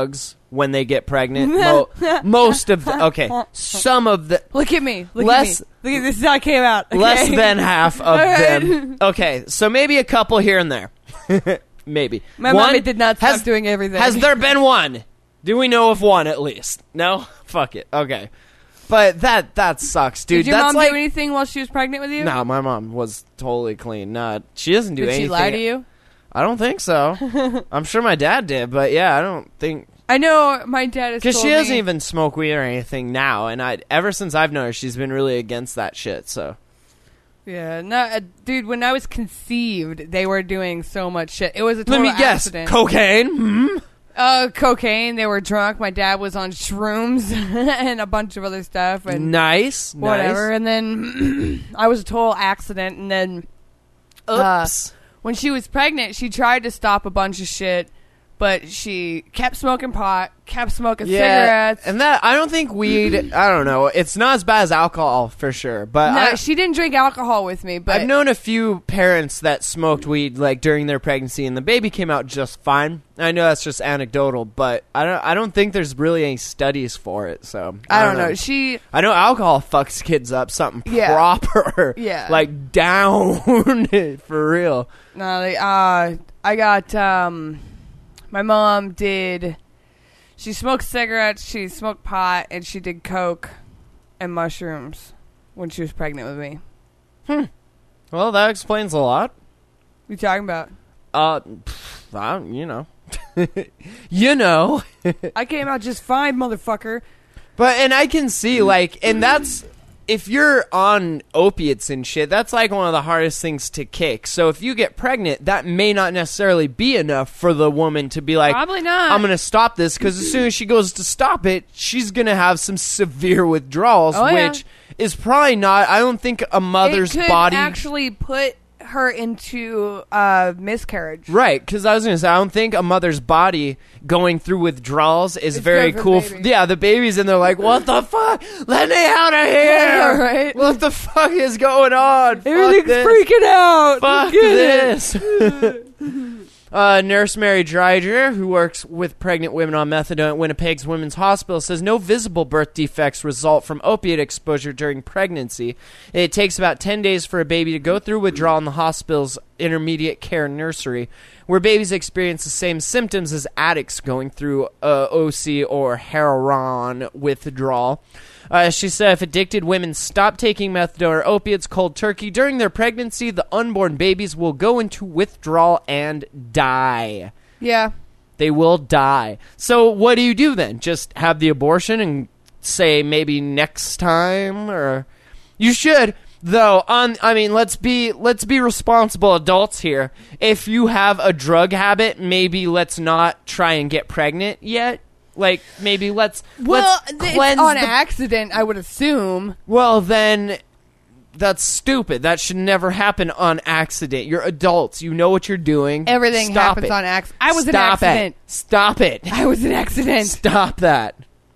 [SPEAKER 4] when they get pregnant. Most of some of the
[SPEAKER 5] Look at me. Look
[SPEAKER 4] Less-
[SPEAKER 5] at me. Look at this is how I came out. Okay?
[SPEAKER 4] less than half of
[SPEAKER 5] All right.
[SPEAKER 4] them. Okay, so maybe a couple here and there. Maybe.
[SPEAKER 5] My
[SPEAKER 4] One-
[SPEAKER 5] mommy did not stop doing everything.
[SPEAKER 4] Has there been one? Do we know of one at least? No? Fuck it. Okay. But that sucks, dude.
[SPEAKER 5] Did your
[SPEAKER 4] That's
[SPEAKER 5] mom
[SPEAKER 4] like
[SPEAKER 5] do anything while she was pregnant with you?
[SPEAKER 4] No, my mom was totally clean. Nah, she doesn't do
[SPEAKER 5] Did
[SPEAKER 4] anything.
[SPEAKER 5] she lie to you?
[SPEAKER 4] I don't think so. I'm sure my dad did, but yeah, I don't think
[SPEAKER 5] I know my dad is
[SPEAKER 4] because she doesn't even smoke weed or anything now, and ever since I've known her, she's been really against that shit. So
[SPEAKER 5] Yeah, no, dude. When I was conceived, they were doing so much shit. It was a total
[SPEAKER 4] let me guess,
[SPEAKER 5] accident.
[SPEAKER 4] cocaine.
[SPEAKER 5] Cocaine. They were drunk. My dad was on shrooms and a bunch of other stuff and
[SPEAKER 4] Nice,
[SPEAKER 5] whatever.
[SPEAKER 4] Nice.
[SPEAKER 5] And then I was a total accident. And then
[SPEAKER 4] Oops.
[SPEAKER 5] when she was pregnant, she tried to stop a bunch of shit, but she kept smoking pot, kept smoking cigarettes.
[SPEAKER 4] and that I don't think weed. I don't know. It's not as bad as alcohol for sure, but
[SPEAKER 5] No, she didn't drink alcohol with me. But
[SPEAKER 4] I've known a few parents that smoked weed like during their pregnancy, and the baby came out just fine. I know that's just anecdotal, but I don't think there's really any studies for it. So
[SPEAKER 5] I don't know. She
[SPEAKER 4] I know alcohol fucks kids up something
[SPEAKER 5] Yeah.
[SPEAKER 4] proper.
[SPEAKER 5] Yeah.
[SPEAKER 4] Like down for real.
[SPEAKER 5] no, I got my mom did. She smoked cigarettes, she smoked pot, and she did coke and mushrooms when she was pregnant with me.
[SPEAKER 4] Well, that explains a lot.
[SPEAKER 5] What you talking about?
[SPEAKER 4] You know. You know.
[SPEAKER 5] I came out just fine, motherfucker.
[SPEAKER 4] But, and I can see, like, and that's, if you're on opiates and shit, that's like one of the hardest things to kick. So if you get pregnant, that may not necessarily be enough for the woman to be like,
[SPEAKER 5] Probably not.
[SPEAKER 4] I'm going to stop this, because as soon as she goes to stop it, she's going to have some severe withdrawals,
[SPEAKER 5] Oh, yeah.
[SPEAKER 4] which is probably not, I don't think a mother's
[SPEAKER 5] it could
[SPEAKER 4] body...
[SPEAKER 5] actually put her into miscarriage.
[SPEAKER 4] Right, because I was going to say, I don't think a mother's body going through withdrawals is
[SPEAKER 5] It's
[SPEAKER 4] very
[SPEAKER 5] good for
[SPEAKER 4] cool.
[SPEAKER 5] the baby.
[SPEAKER 4] Yeah, the baby's in there like, what the fuck? Let me out of here!
[SPEAKER 5] Right?
[SPEAKER 4] What the fuck is going on?
[SPEAKER 5] Everything's
[SPEAKER 4] Fuck this.
[SPEAKER 5] freaking out.
[SPEAKER 4] Fuck
[SPEAKER 5] Get it.
[SPEAKER 4] this. Nurse Mary Dreiger, who works with pregnant women on methadone at Winnipeg's Women's Hospital, says no visible birth defects result from opiate exposure during pregnancy. It takes about 10 days for a baby to go through withdrawal in the hospital's intermediate care nursery, where babies experience the same symptoms as addicts going through OC or heroin withdrawal. She said if addicted women stop taking methadone or opiates cold turkey during their pregnancy, the unborn babies will go into withdrawal and die.
[SPEAKER 5] Yeah.
[SPEAKER 4] They will die. So what do you do then? Just have the abortion and say maybe next time? Or you should, though, let's be responsible adults here. If you have a drug habit, maybe let's not try and get pregnant yet. Like, maybe let's
[SPEAKER 5] It's
[SPEAKER 4] cleanse
[SPEAKER 5] on
[SPEAKER 4] the...
[SPEAKER 5] accident, I would assume.
[SPEAKER 4] Well, then, that's stupid. That should never happen on accident. You're adults. You know what you're doing.
[SPEAKER 5] Everything
[SPEAKER 4] Stop
[SPEAKER 5] happens
[SPEAKER 4] it.
[SPEAKER 5] on accident. I was an
[SPEAKER 4] Stop
[SPEAKER 5] accident.
[SPEAKER 4] It. Stop it.
[SPEAKER 5] I was an accident.
[SPEAKER 4] Stop that.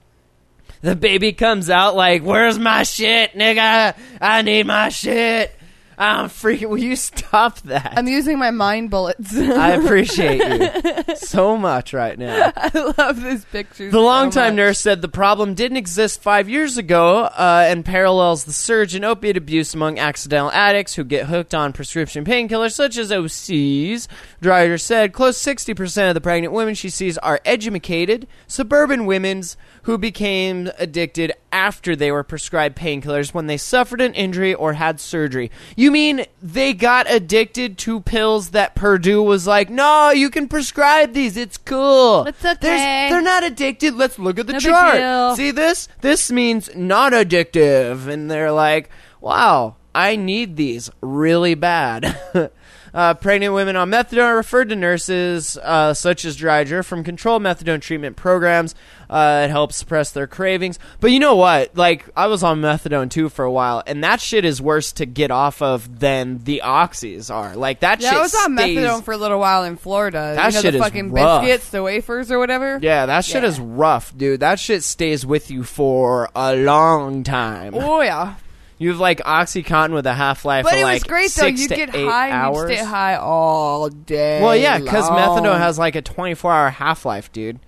[SPEAKER 4] The baby comes out like, where's my shit, nigga? I need my shit. I'm freaking... Will you stop that?
[SPEAKER 5] I'm using my mind bullets.
[SPEAKER 4] I appreciate you so much right now.
[SPEAKER 5] I love this picture.
[SPEAKER 4] The longtime nurse said the problem didn't exist 5 years ago and parallels the surge in opiate abuse among accidental addicts who get hooked on prescription painkillers such as OCs. Dreiger said close 60% of the pregnant women she sees are educated, suburban women who became addicted after they were prescribed painkillers when they suffered an injury or had surgery. You mean they got addicted to pills that Purdue was like, no, you can prescribe these, it's cool.
[SPEAKER 5] It's okay.
[SPEAKER 4] They're not addicted. Let's look at the
[SPEAKER 5] No big
[SPEAKER 4] chart.
[SPEAKER 5] deal.
[SPEAKER 4] See this? This means not addictive. And they're like, wow, I need these really bad. Pregnant women on methadone are referred to nurses such as Dreiger from controlled methadone treatment programs. It helps suppress their cravings. But you know what? Like, I was on methadone too for a while, and that shit is worse to get off of than the oxys are. Like, that shit
[SPEAKER 5] I was on
[SPEAKER 4] stays...
[SPEAKER 5] methadone for a little while in Florida.
[SPEAKER 4] That shit
[SPEAKER 5] the
[SPEAKER 4] is
[SPEAKER 5] fucking
[SPEAKER 4] rough.
[SPEAKER 5] biscuits, the wafers or whatever.
[SPEAKER 4] Yeah, that shit
[SPEAKER 5] Yeah.
[SPEAKER 4] is rough, dude. That shit stays with you for a long time.
[SPEAKER 5] Oh yeah.
[SPEAKER 4] You have like OxyContin with a half-life
[SPEAKER 5] But
[SPEAKER 4] of
[SPEAKER 5] it
[SPEAKER 4] like
[SPEAKER 5] was great though.
[SPEAKER 4] 6
[SPEAKER 5] You'd
[SPEAKER 4] to
[SPEAKER 5] get
[SPEAKER 4] 8
[SPEAKER 5] high.
[SPEAKER 4] hours.
[SPEAKER 5] You'd stay high all day.
[SPEAKER 4] Well, yeah, because
[SPEAKER 5] long.
[SPEAKER 4] methadone has like a 24-hour half-life, dude.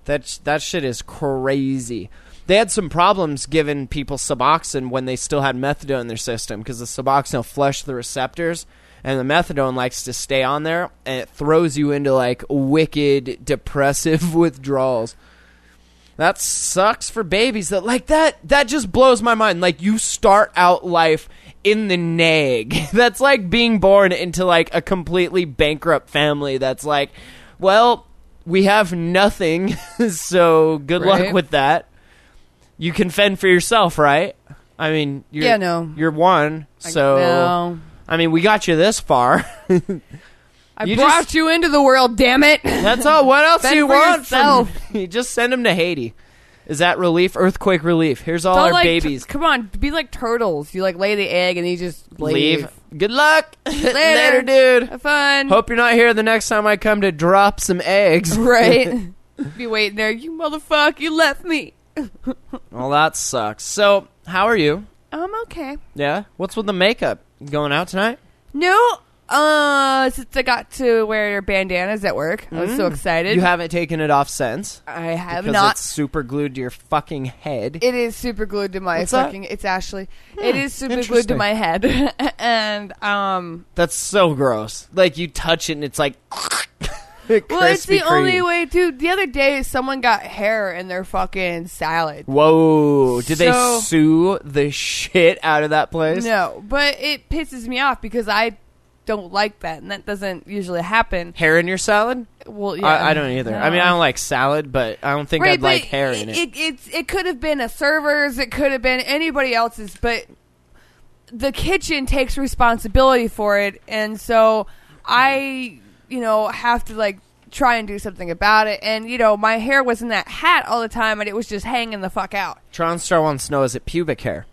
[SPEAKER 4] That shit is crazy. They had some problems giving people Suboxone when they still had methadone in their system because the Suboxone will flush the receptors and the methadone likes to stay on there and it throws you into like wicked depressive withdrawals. That sucks for babies. That just blows my mind. Like, you start out life in the neg. That's like being born into like a completely bankrupt family that's like, well, we have nothing, so good luck with that. You can fend for yourself, right? I mean, you're one, so
[SPEAKER 5] No.
[SPEAKER 4] I mean, we got you this far.
[SPEAKER 5] I brought you into the world, damn it.
[SPEAKER 4] That's all. What else do
[SPEAKER 5] Fend
[SPEAKER 4] you
[SPEAKER 5] for
[SPEAKER 4] want
[SPEAKER 5] yourself.
[SPEAKER 4] from me? Just send them to Haiti. Is that relief? Earthquake relief. Here's all
[SPEAKER 5] Don't
[SPEAKER 4] our
[SPEAKER 5] like
[SPEAKER 4] babies.
[SPEAKER 5] come on, be like turtles. You like lay the egg and you just leave.
[SPEAKER 4] Good luck.
[SPEAKER 5] Later,
[SPEAKER 4] dude.
[SPEAKER 5] Have fun.
[SPEAKER 4] Hope you're not here the next time I come to drop some eggs.
[SPEAKER 5] Right. Be waiting there. You motherfucker, you left me.
[SPEAKER 4] Well, that sucks. So, how are you?
[SPEAKER 5] I'm okay.
[SPEAKER 4] Yeah? What's with the makeup? Going out tonight?
[SPEAKER 5] No, since I got to wear bandanas at work, I was so excited.
[SPEAKER 4] You haven't taken it off since?
[SPEAKER 5] I have
[SPEAKER 4] Because
[SPEAKER 5] not.
[SPEAKER 4] it's super glued to your fucking head.
[SPEAKER 5] It is super glued to my
[SPEAKER 4] What's that?
[SPEAKER 5] fucking. It's Ashley. It is super glued
[SPEAKER 4] interesting.
[SPEAKER 5] to my head, and
[SPEAKER 4] That's so gross. Like, you touch it and it's like...
[SPEAKER 5] well, it's the
[SPEAKER 4] Krispy
[SPEAKER 5] only
[SPEAKER 4] Kreme.
[SPEAKER 5] way. Dude, the other day someone got hair in their fucking salad.
[SPEAKER 4] Whoa. Did they
[SPEAKER 5] So-
[SPEAKER 4] sue the shit out of that place?
[SPEAKER 5] No, but it pisses me off because I don't like that, and that doesn't usually happen.
[SPEAKER 4] Hair in your salad?
[SPEAKER 5] Well, yeah,
[SPEAKER 4] I don't either. I mean, I
[SPEAKER 5] No.
[SPEAKER 4] don't like salad, but I don't think
[SPEAKER 5] Right,
[SPEAKER 4] I'd like
[SPEAKER 5] but
[SPEAKER 4] hair in it.
[SPEAKER 5] It could have been a server's, it could have been anybody else's, but the kitchen takes responsibility for it, and so I, have to like try and do something about it. And my hair was in that hat all the time, and it was just hanging the fuck out.
[SPEAKER 4] TronStar wants to know, is it pubic hair?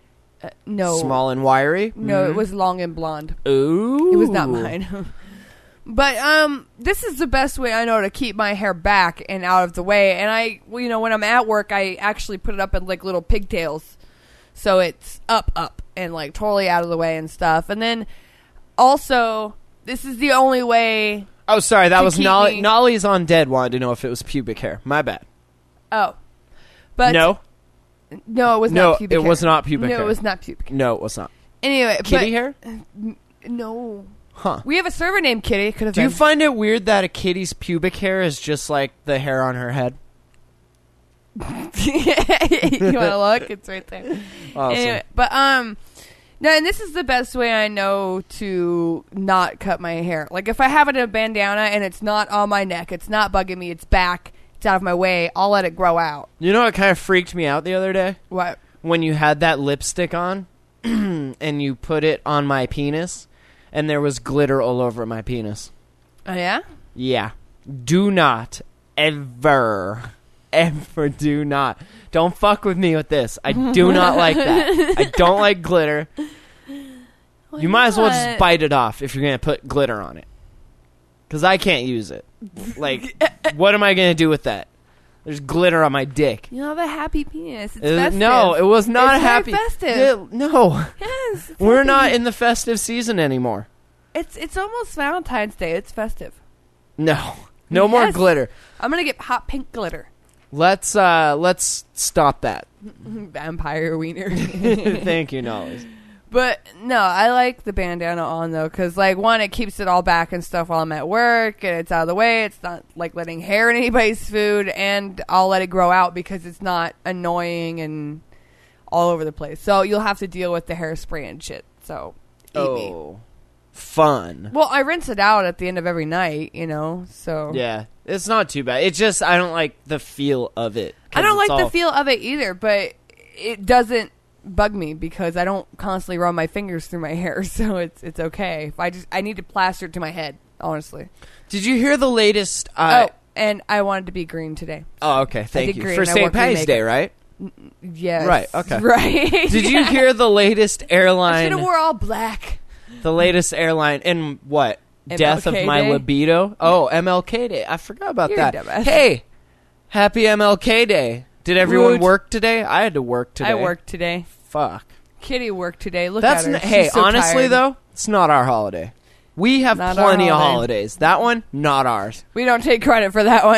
[SPEAKER 5] No,
[SPEAKER 4] Small and wiry?
[SPEAKER 5] no, it was long and blonde.
[SPEAKER 4] Ooh.
[SPEAKER 5] It was not mine. But this is the best way I know to keep my hair back and out of the way. And I, when I'm at work, I actually put it up in like little pigtails, so it's up, and like totally out of the way and stuff. And then also, this is the only way.
[SPEAKER 4] Oh, sorry, that
[SPEAKER 5] to
[SPEAKER 4] was
[SPEAKER 5] keep
[SPEAKER 4] Nolly.
[SPEAKER 5] me-
[SPEAKER 4] Nolly's on Dead wanted to know if it was pubic hair. My bad.
[SPEAKER 5] Oh, but
[SPEAKER 4] No,
[SPEAKER 5] it was
[SPEAKER 4] No,
[SPEAKER 5] not pubic
[SPEAKER 4] it
[SPEAKER 5] hair.
[SPEAKER 4] was not pubic
[SPEAKER 5] no,
[SPEAKER 4] hair.
[SPEAKER 5] it was not pubic hair.
[SPEAKER 4] no, it was not.
[SPEAKER 5] Anyway,
[SPEAKER 4] Kitty hair?
[SPEAKER 5] No,
[SPEAKER 4] Huh.
[SPEAKER 5] we have a server named Kitty. Could have
[SPEAKER 4] Do
[SPEAKER 5] been.
[SPEAKER 4] you find it weird that a kitty's pubic hair is just like the hair on her head?
[SPEAKER 5] You want to look? It's right there.
[SPEAKER 4] Awesome.
[SPEAKER 5] Anyway, but no, and this is the best way I know to not cut my hair. Like if I have it in a bandana and it's not on my neck, it's not bugging me, it's back, it's out of my way, I'll let it grow out.
[SPEAKER 4] You know what kind of freaked me out the other day?
[SPEAKER 5] What?
[SPEAKER 4] When you had that lipstick on and you put it on my penis and there was glitter all over my penis.
[SPEAKER 5] Oh yeah?
[SPEAKER 4] Yeah. Do not ever do not. Don't fuck with me with this. I do not like that. I don't like glitter. You might as well just
[SPEAKER 5] not?
[SPEAKER 4] bite it off if you're going to put glitter on it. Because I can't use it. Like, what am I going to do with that? There's glitter on my dick.
[SPEAKER 5] You have a happy penis. It's festive.
[SPEAKER 4] No, it was not
[SPEAKER 5] It's
[SPEAKER 4] happy.
[SPEAKER 5] very festive.
[SPEAKER 4] Yeah, no.
[SPEAKER 5] Yes. it's
[SPEAKER 4] We're
[SPEAKER 5] happy.
[SPEAKER 4] not in the festive season anymore.
[SPEAKER 5] It's almost Valentine's Day. It's festive.
[SPEAKER 4] No. No more
[SPEAKER 5] Yes.
[SPEAKER 4] glitter.
[SPEAKER 5] I'm gonna get hot pink glitter.
[SPEAKER 4] Let's stop that.
[SPEAKER 5] Vampire wiener.
[SPEAKER 4] Thank you, Nollies.
[SPEAKER 5] But no, I like the bandana on though, because like one, it keeps it all back and stuff while I'm at work, and it's out of the way. It's not like letting hair in anybody's food, and I'll let it grow out because it's not annoying and all over the place. So you'll have to deal with the hairspray and shit. So eat me.
[SPEAKER 4] Oh, fun.
[SPEAKER 5] Well, I rinse it out at the end of every night, So
[SPEAKER 4] Yeah, it's not too bad. It's just I don't like the feel of it. 'cause
[SPEAKER 5] I don't
[SPEAKER 4] it's
[SPEAKER 5] like the
[SPEAKER 4] all-
[SPEAKER 5] feel of it either, but it doesn't bug me because I don't constantly run my fingers through my hair, so it's okay. If I need to plaster it to my head, honestly.
[SPEAKER 4] Did you hear the latest?
[SPEAKER 5] And I wanted to be green today.
[SPEAKER 4] Oh, okay. Thank
[SPEAKER 5] did
[SPEAKER 4] you
[SPEAKER 5] green.
[SPEAKER 4] for
[SPEAKER 5] I
[SPEAKER 4] St.
[SPEAKER 5] wore green
[SPEAKER 4] Patty's Day,
[SPEAKER 5] makeup.
[SPEAKER 4] right?
[SPEAKER 5] Yes.
[SPEAKER 4] Right, okay.
[SPEAKER 5] Right.
[SPEAKER 4] Did you hear the latest
[SPEAKER 5] I should
[SPEAKER 4] airline?
[SPEAKER 5] have wore all black.
[SPEAKER 4] The latest airline in what? Death of
[SPEAKER 5] MLK
[SPEAKER 4] my
[SPEAKER 5] Day?
[SPEAKER 4] libido. Oh, MLK Day. I forgot about
[SPEAKER 5] You're a
[SPEAKER 4] that.
[SPEAKER 5] dumbass.
[SPEAKER 4] Hey, happy MLK Day. Did everyone
[SPEAKER 5] Woot.
[SPEAKER 4] work today? I had to work today.
[SPEAKER 5] I worked today.
[SPEAKER 4] Fuck.
[SPEAKER 5] Kitty worked today. Look
[SPEAKER 4] That's
[SPEAKER 5] at her.
[SPEAKER 4] hey,
[SPEAKER 5] She's so
[SPEAKER 4] honestly
[SPEAKER 5] tired.
[SPEAKER 4] though, it's not our holiday. We have
[SPEAKER 5] Not our
[SPEAKER 4] plenty of
[SPEAKER 5] holiday.
[SPEAKER 4] holidays. That one, not ours.
[SPEAKER 5] We don't take credit for that one.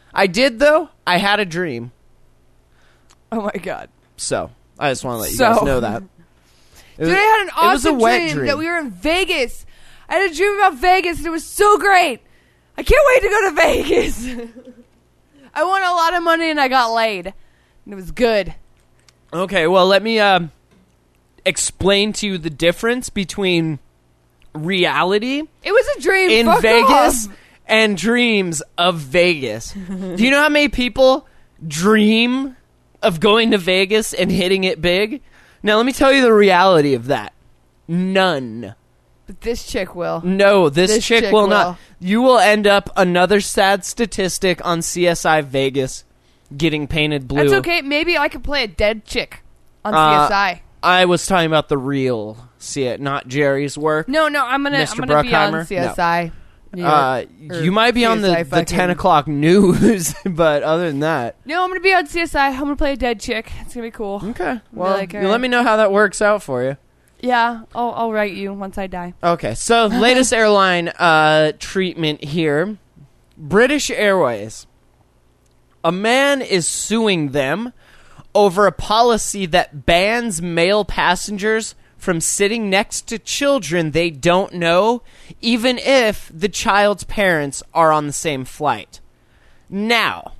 [SPEAKER 4] I did, though. I had a dream.
[SPEAKER 5] Oh my god.
[SPEAKER 4] So, I just want to let you
[SPEAKER 5] So-
[SPEAKER 4] guys know that. It
[SPEAKER 5] Dude, I had an
[SPEAKER 4] it was a
[SPEAKER 5] awesome
[SPEAKER 4] wet
[SPEAKER 5] dream that we were in Vegas. I had a dream about Vegas, and it was so great. I can't wait to go to Vegas. I won a lot of money, and I got laid. And it was good.
[SPEAKER 4] Okay, well, let me explain to you the difference between reality
[SPEAKER 5] It was a dream.
[SPEAKER 4] in
[SPEAKER 5] Fuck
[SPEAKER 4] Vegas
[SPEAKER 5] off.
[SPEAKER 4] and dreams of Vegas. Do you know how many people dream of going to Vegas and hitting it big? Now, let me tell you the reality of that. None.
[SPEAKER 5] But this chick will.
[SPEAKER 4] No, this chick will
[SPEAKER 5] will.
[SPEAKER 4] not. You will end up another sad statistic on CSI Vegas getting painted blue.
[SPEAKER 5] That's okay. Maybe I could play a dead chick on
[SPEAKER 4] Uh,
[SPEAKER 5] CSI.
[SPEAKER 4] I was talking about the real not Jerry's work.
[SPEAKER 5] No, I'm gonna
[SPEAKER 4] Mr.
[SPEAKER 5] be on
[SPEAKER 4] Bruckheimer?
[SPEAKER 5] CSI. New York, or
[SPEAKER 4] You might be on the
[SPEAKER 5] CSI fucking-
[SPEAKER 4] 10 o'clock news, but other than that.
[SPEAKER 5] No, I'm gonna be on CSI. I'm gonna play a dead chick. It's gonna be cool.
[SPEAKER 4] Okay. Well,
[SPEAKER 5] like,
[SPEAKER 4] you
[SPEAKER 5] alright.
[SPEAKER 4] let me know how that works out for you.
[SPEAKER 5] Yeah, I'll write you once I die.
[SPEAKER 4] Okay, so latest airline treatment here. British Airways. A man is suing them over a policy that bans male passengers from sitting next to children they don't know, even if the child's parents are on the same flight. Now,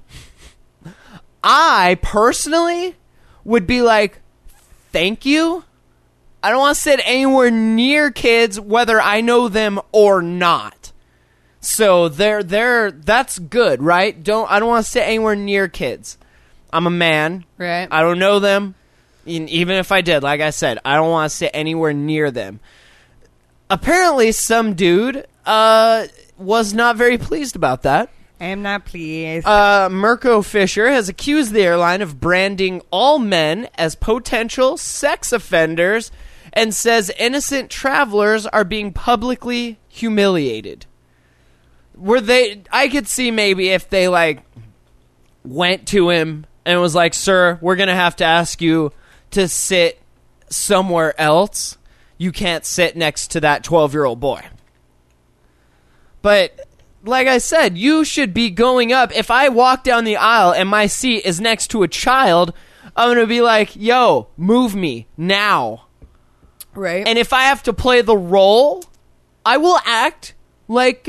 [SPEAKER 4] I personally would be like, thank you. I don't want to sit anywhere near kids, whether I know them or not. So that's good, right? I don't want to sit anywhere near kids. I'm a man.
[SPEAKER 5] Right.
[SPEAKER 4] I don't know them. Even if I did, like I said, I don't want to sit anywhere near them. Apparently, some dude was not very pleased about that.
[SPEAKER 5] I am not pleased.
[SPEAKER 4] Mirko Fisher has accused the airline of branding all men as potential sex offenders and says innocent travelers are being publicly humiliated. I could see maybe if they went to him and was like, "Sir, we're going to have to ask you to sit somewhere else. You can't sit next to that 12-year-old boy." But like I said, you should be going up. If I walk down the aisle and my seat is next to a child, I'm going to be like, "Yo, move me now."
[SPEAKER 5] right.
[SPEAKER 4] And if I have to play the role, I will act like,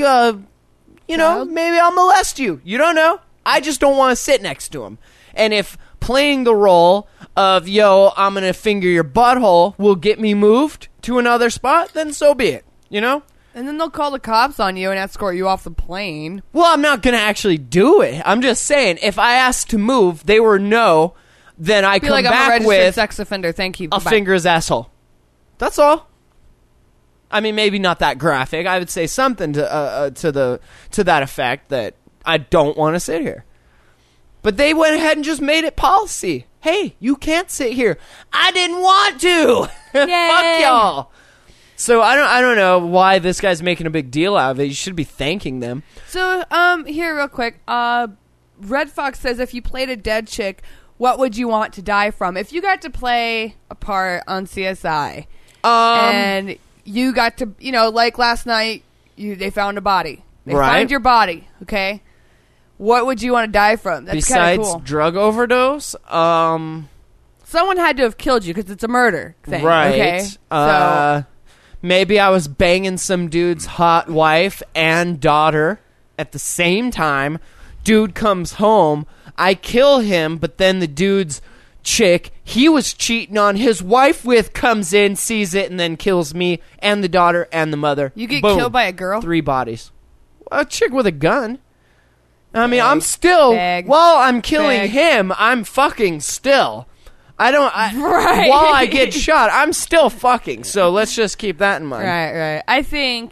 [SPEAKER 4] maybe I'll molest you. You don't know. I just don't want to sit next to him. And if playing the role of, I'm going to finger your butthole will get me moved to another spot, then so be it,
[SPEAKER 5] and then they'll call the cops on you and escort you off the plane.
[SPEAKER 4] Well, I'm not going to actually do it. I'm just saying, if I asked to move, they were no, then I
[SPEAKER 5] Be
[SPEAKER 4] come
[SPEAKER 5] like, I'm a
[SPEAKER 4] back
[SPEAKER 5] registered
[SPEAKER 4] with,
[SPEAKER 5] sex offender. Thank you.
[SPEAKER 4] I'll
[SPEAKER 5] Goodbye.
[SPEAKER 4] finger his asshole. That's all. I mean, maybe not that graphic. I would say something to that effect that I don't want to sit here. But they went ahead and just made it policy. Hey, you can't sit here. I didn't want to. Fuck y'all. So I don't know why this guy's making a big deal out of it. You should be thanking them.
[SPEAKER 5] So, here real quick. Red Fox says, if you played a dead chick, what would you want to die from? If you got to play a part on CSI, and you got to, like last night, they found a body. They
[SPEAKER 4] Right.
[SPEAKER 5] find your body, okay? What would you want to die from? That's kind
[SPEAKER 4] Besides
[SPEAKER 5] of cool.
[SPEAKER 4] drug overdose,
[SPEAKER 5] Someone had to have killed you because it's a murder thing,
[SPEAKER 4] right?
[SPEAKER 5] okay? So,
[SPEAKER 4] Maybe I was banging some dude's hot wife and daughter at the same time. Dude comes home, I kill him, but then the dude's chick he was cheating on his wife with comes in, sees it, and then kills me and the daughter and the mother.
[SPEAKER 5] you get
[SPEAKER 4] Boom.
[SPEAKER 5] killed by a girl?
[SPEAKER 4] 3 bodies. A chick with a gun. I mean,
[SPEAKER 5] Bag.
[SPEAKER 4] I'm still,
[SPEAKER 5] Bag.
[SPEAKER 4] while I'm killing
[SPEAKER 5] Bag.
[SPEAKER 4] him, I'm fucking still.
[SPEAKER 5] Right.
[SPEAKER 4] While I get shot, I'm still fucking. So let's just keep that in mind.
[SPEAKER 5] Right. I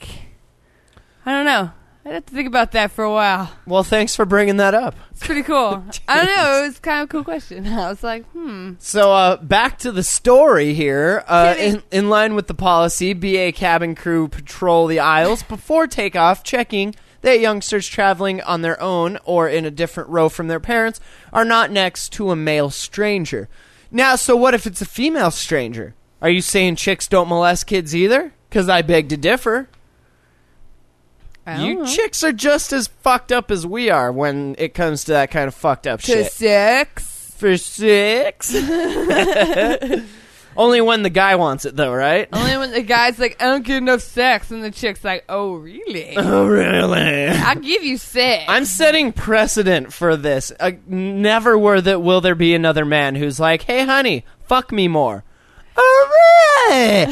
[SPEAKER 5] don't know. I'd have to think about that for a while.
[SPEAKER 4] Well, thanks for bringing that up.
[SPEAKER 5] It's pretty cool. I don't know. It was kind of a cool question. I was like,
[SPEAKER 4] So back to the story here.
[SPEAKER 5] Kidding.
[SPEAKER 4] In line with the policy, BA cabin crew patrol the aisles before takeoff, checking that youngsters traveling on their own or in a different row from their parents are not next to a male stranger. Now, so what if it's a female stranger? Are you saying chicks don't molest kids either? Because I beg to differ. You chicks are just as fucked up as we are when it comes to that kind of fucked up shit. For sex? Only when the guy wants it, though, right?
[SPEAKER 5] Only when the guy's like, I don't get enough sex, and the chick's like, oh, really?
[SPEAKER 4] Oh, really?
[SPEAKER 5] I'll give you sex.
[SPEAKER 4] I'm setting precedent for this. Never will there be another man who's like, hey, honey, fuck me more. All right.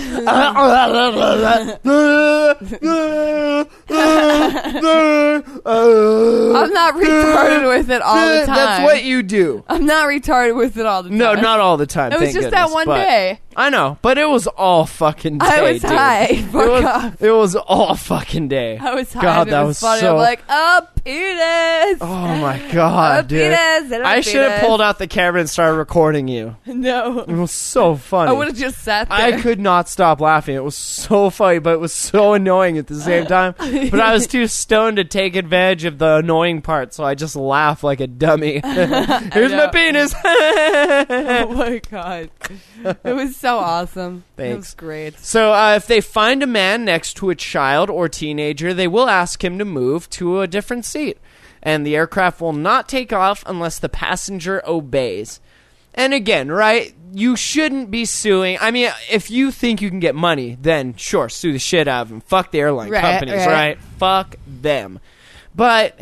[SPEAKER 5] I'm not retarded with it all the time.
[SPEAKER 4] That's what you do.
[SPEAKER 5] I'm not retarded with it all the time.
[SPEAKER 4] No, not all the time.
[SPEAKER 5] It was just that one day.
[SPEAKER 4] I know, but it was all fucking day.
[SPEAKER 5] I was
[SPEAKER 4] dude.
[SPEAKER 5] high. Fuck off.
[SPEAKER 4] It was all fucking day.
[SPEAKER 5] I was high.
[SPEAKER 4] God,
[SPEAKER 5] and
[SPEAKER 4] that
[SPEAKER 5] it
[SPEAKER 4] was
[SPEAKER 5] funny.
[SPEAKER 4] so.
[SPEAKER 5] I'm like, oh, penis.
[SPEAKER 4] Oh my god, dude! I should have pulled out the camera and started recording you.
[SPEAKER 5] No,
[SPEAKER 4] it was so funny.
[SPEAKER 5] I would have just sat there.
[SPEAKER 4] I could not stop laughing. It was so funny, but it was so annoying at the same time. But I was too stoned to take advantage of the annoying part, so I just laughed like a dummy. Here's my penis.
[SPEAKER 5] Oh my god, it was so awesome.
[SPEAKER 4] Thanks.
[SPEAKER 5] It was great.
[SPEAKER 4] So if they find a man next to a child or teenager, they will ask him to move to a different seat. And the aircraft will not take off unless the passenger obeys. And again, right, you shouldn't be suing. I mean, if you think you can get money, then sure, sue the shit out of them. Fuck the airline companies, right? Fuck them. But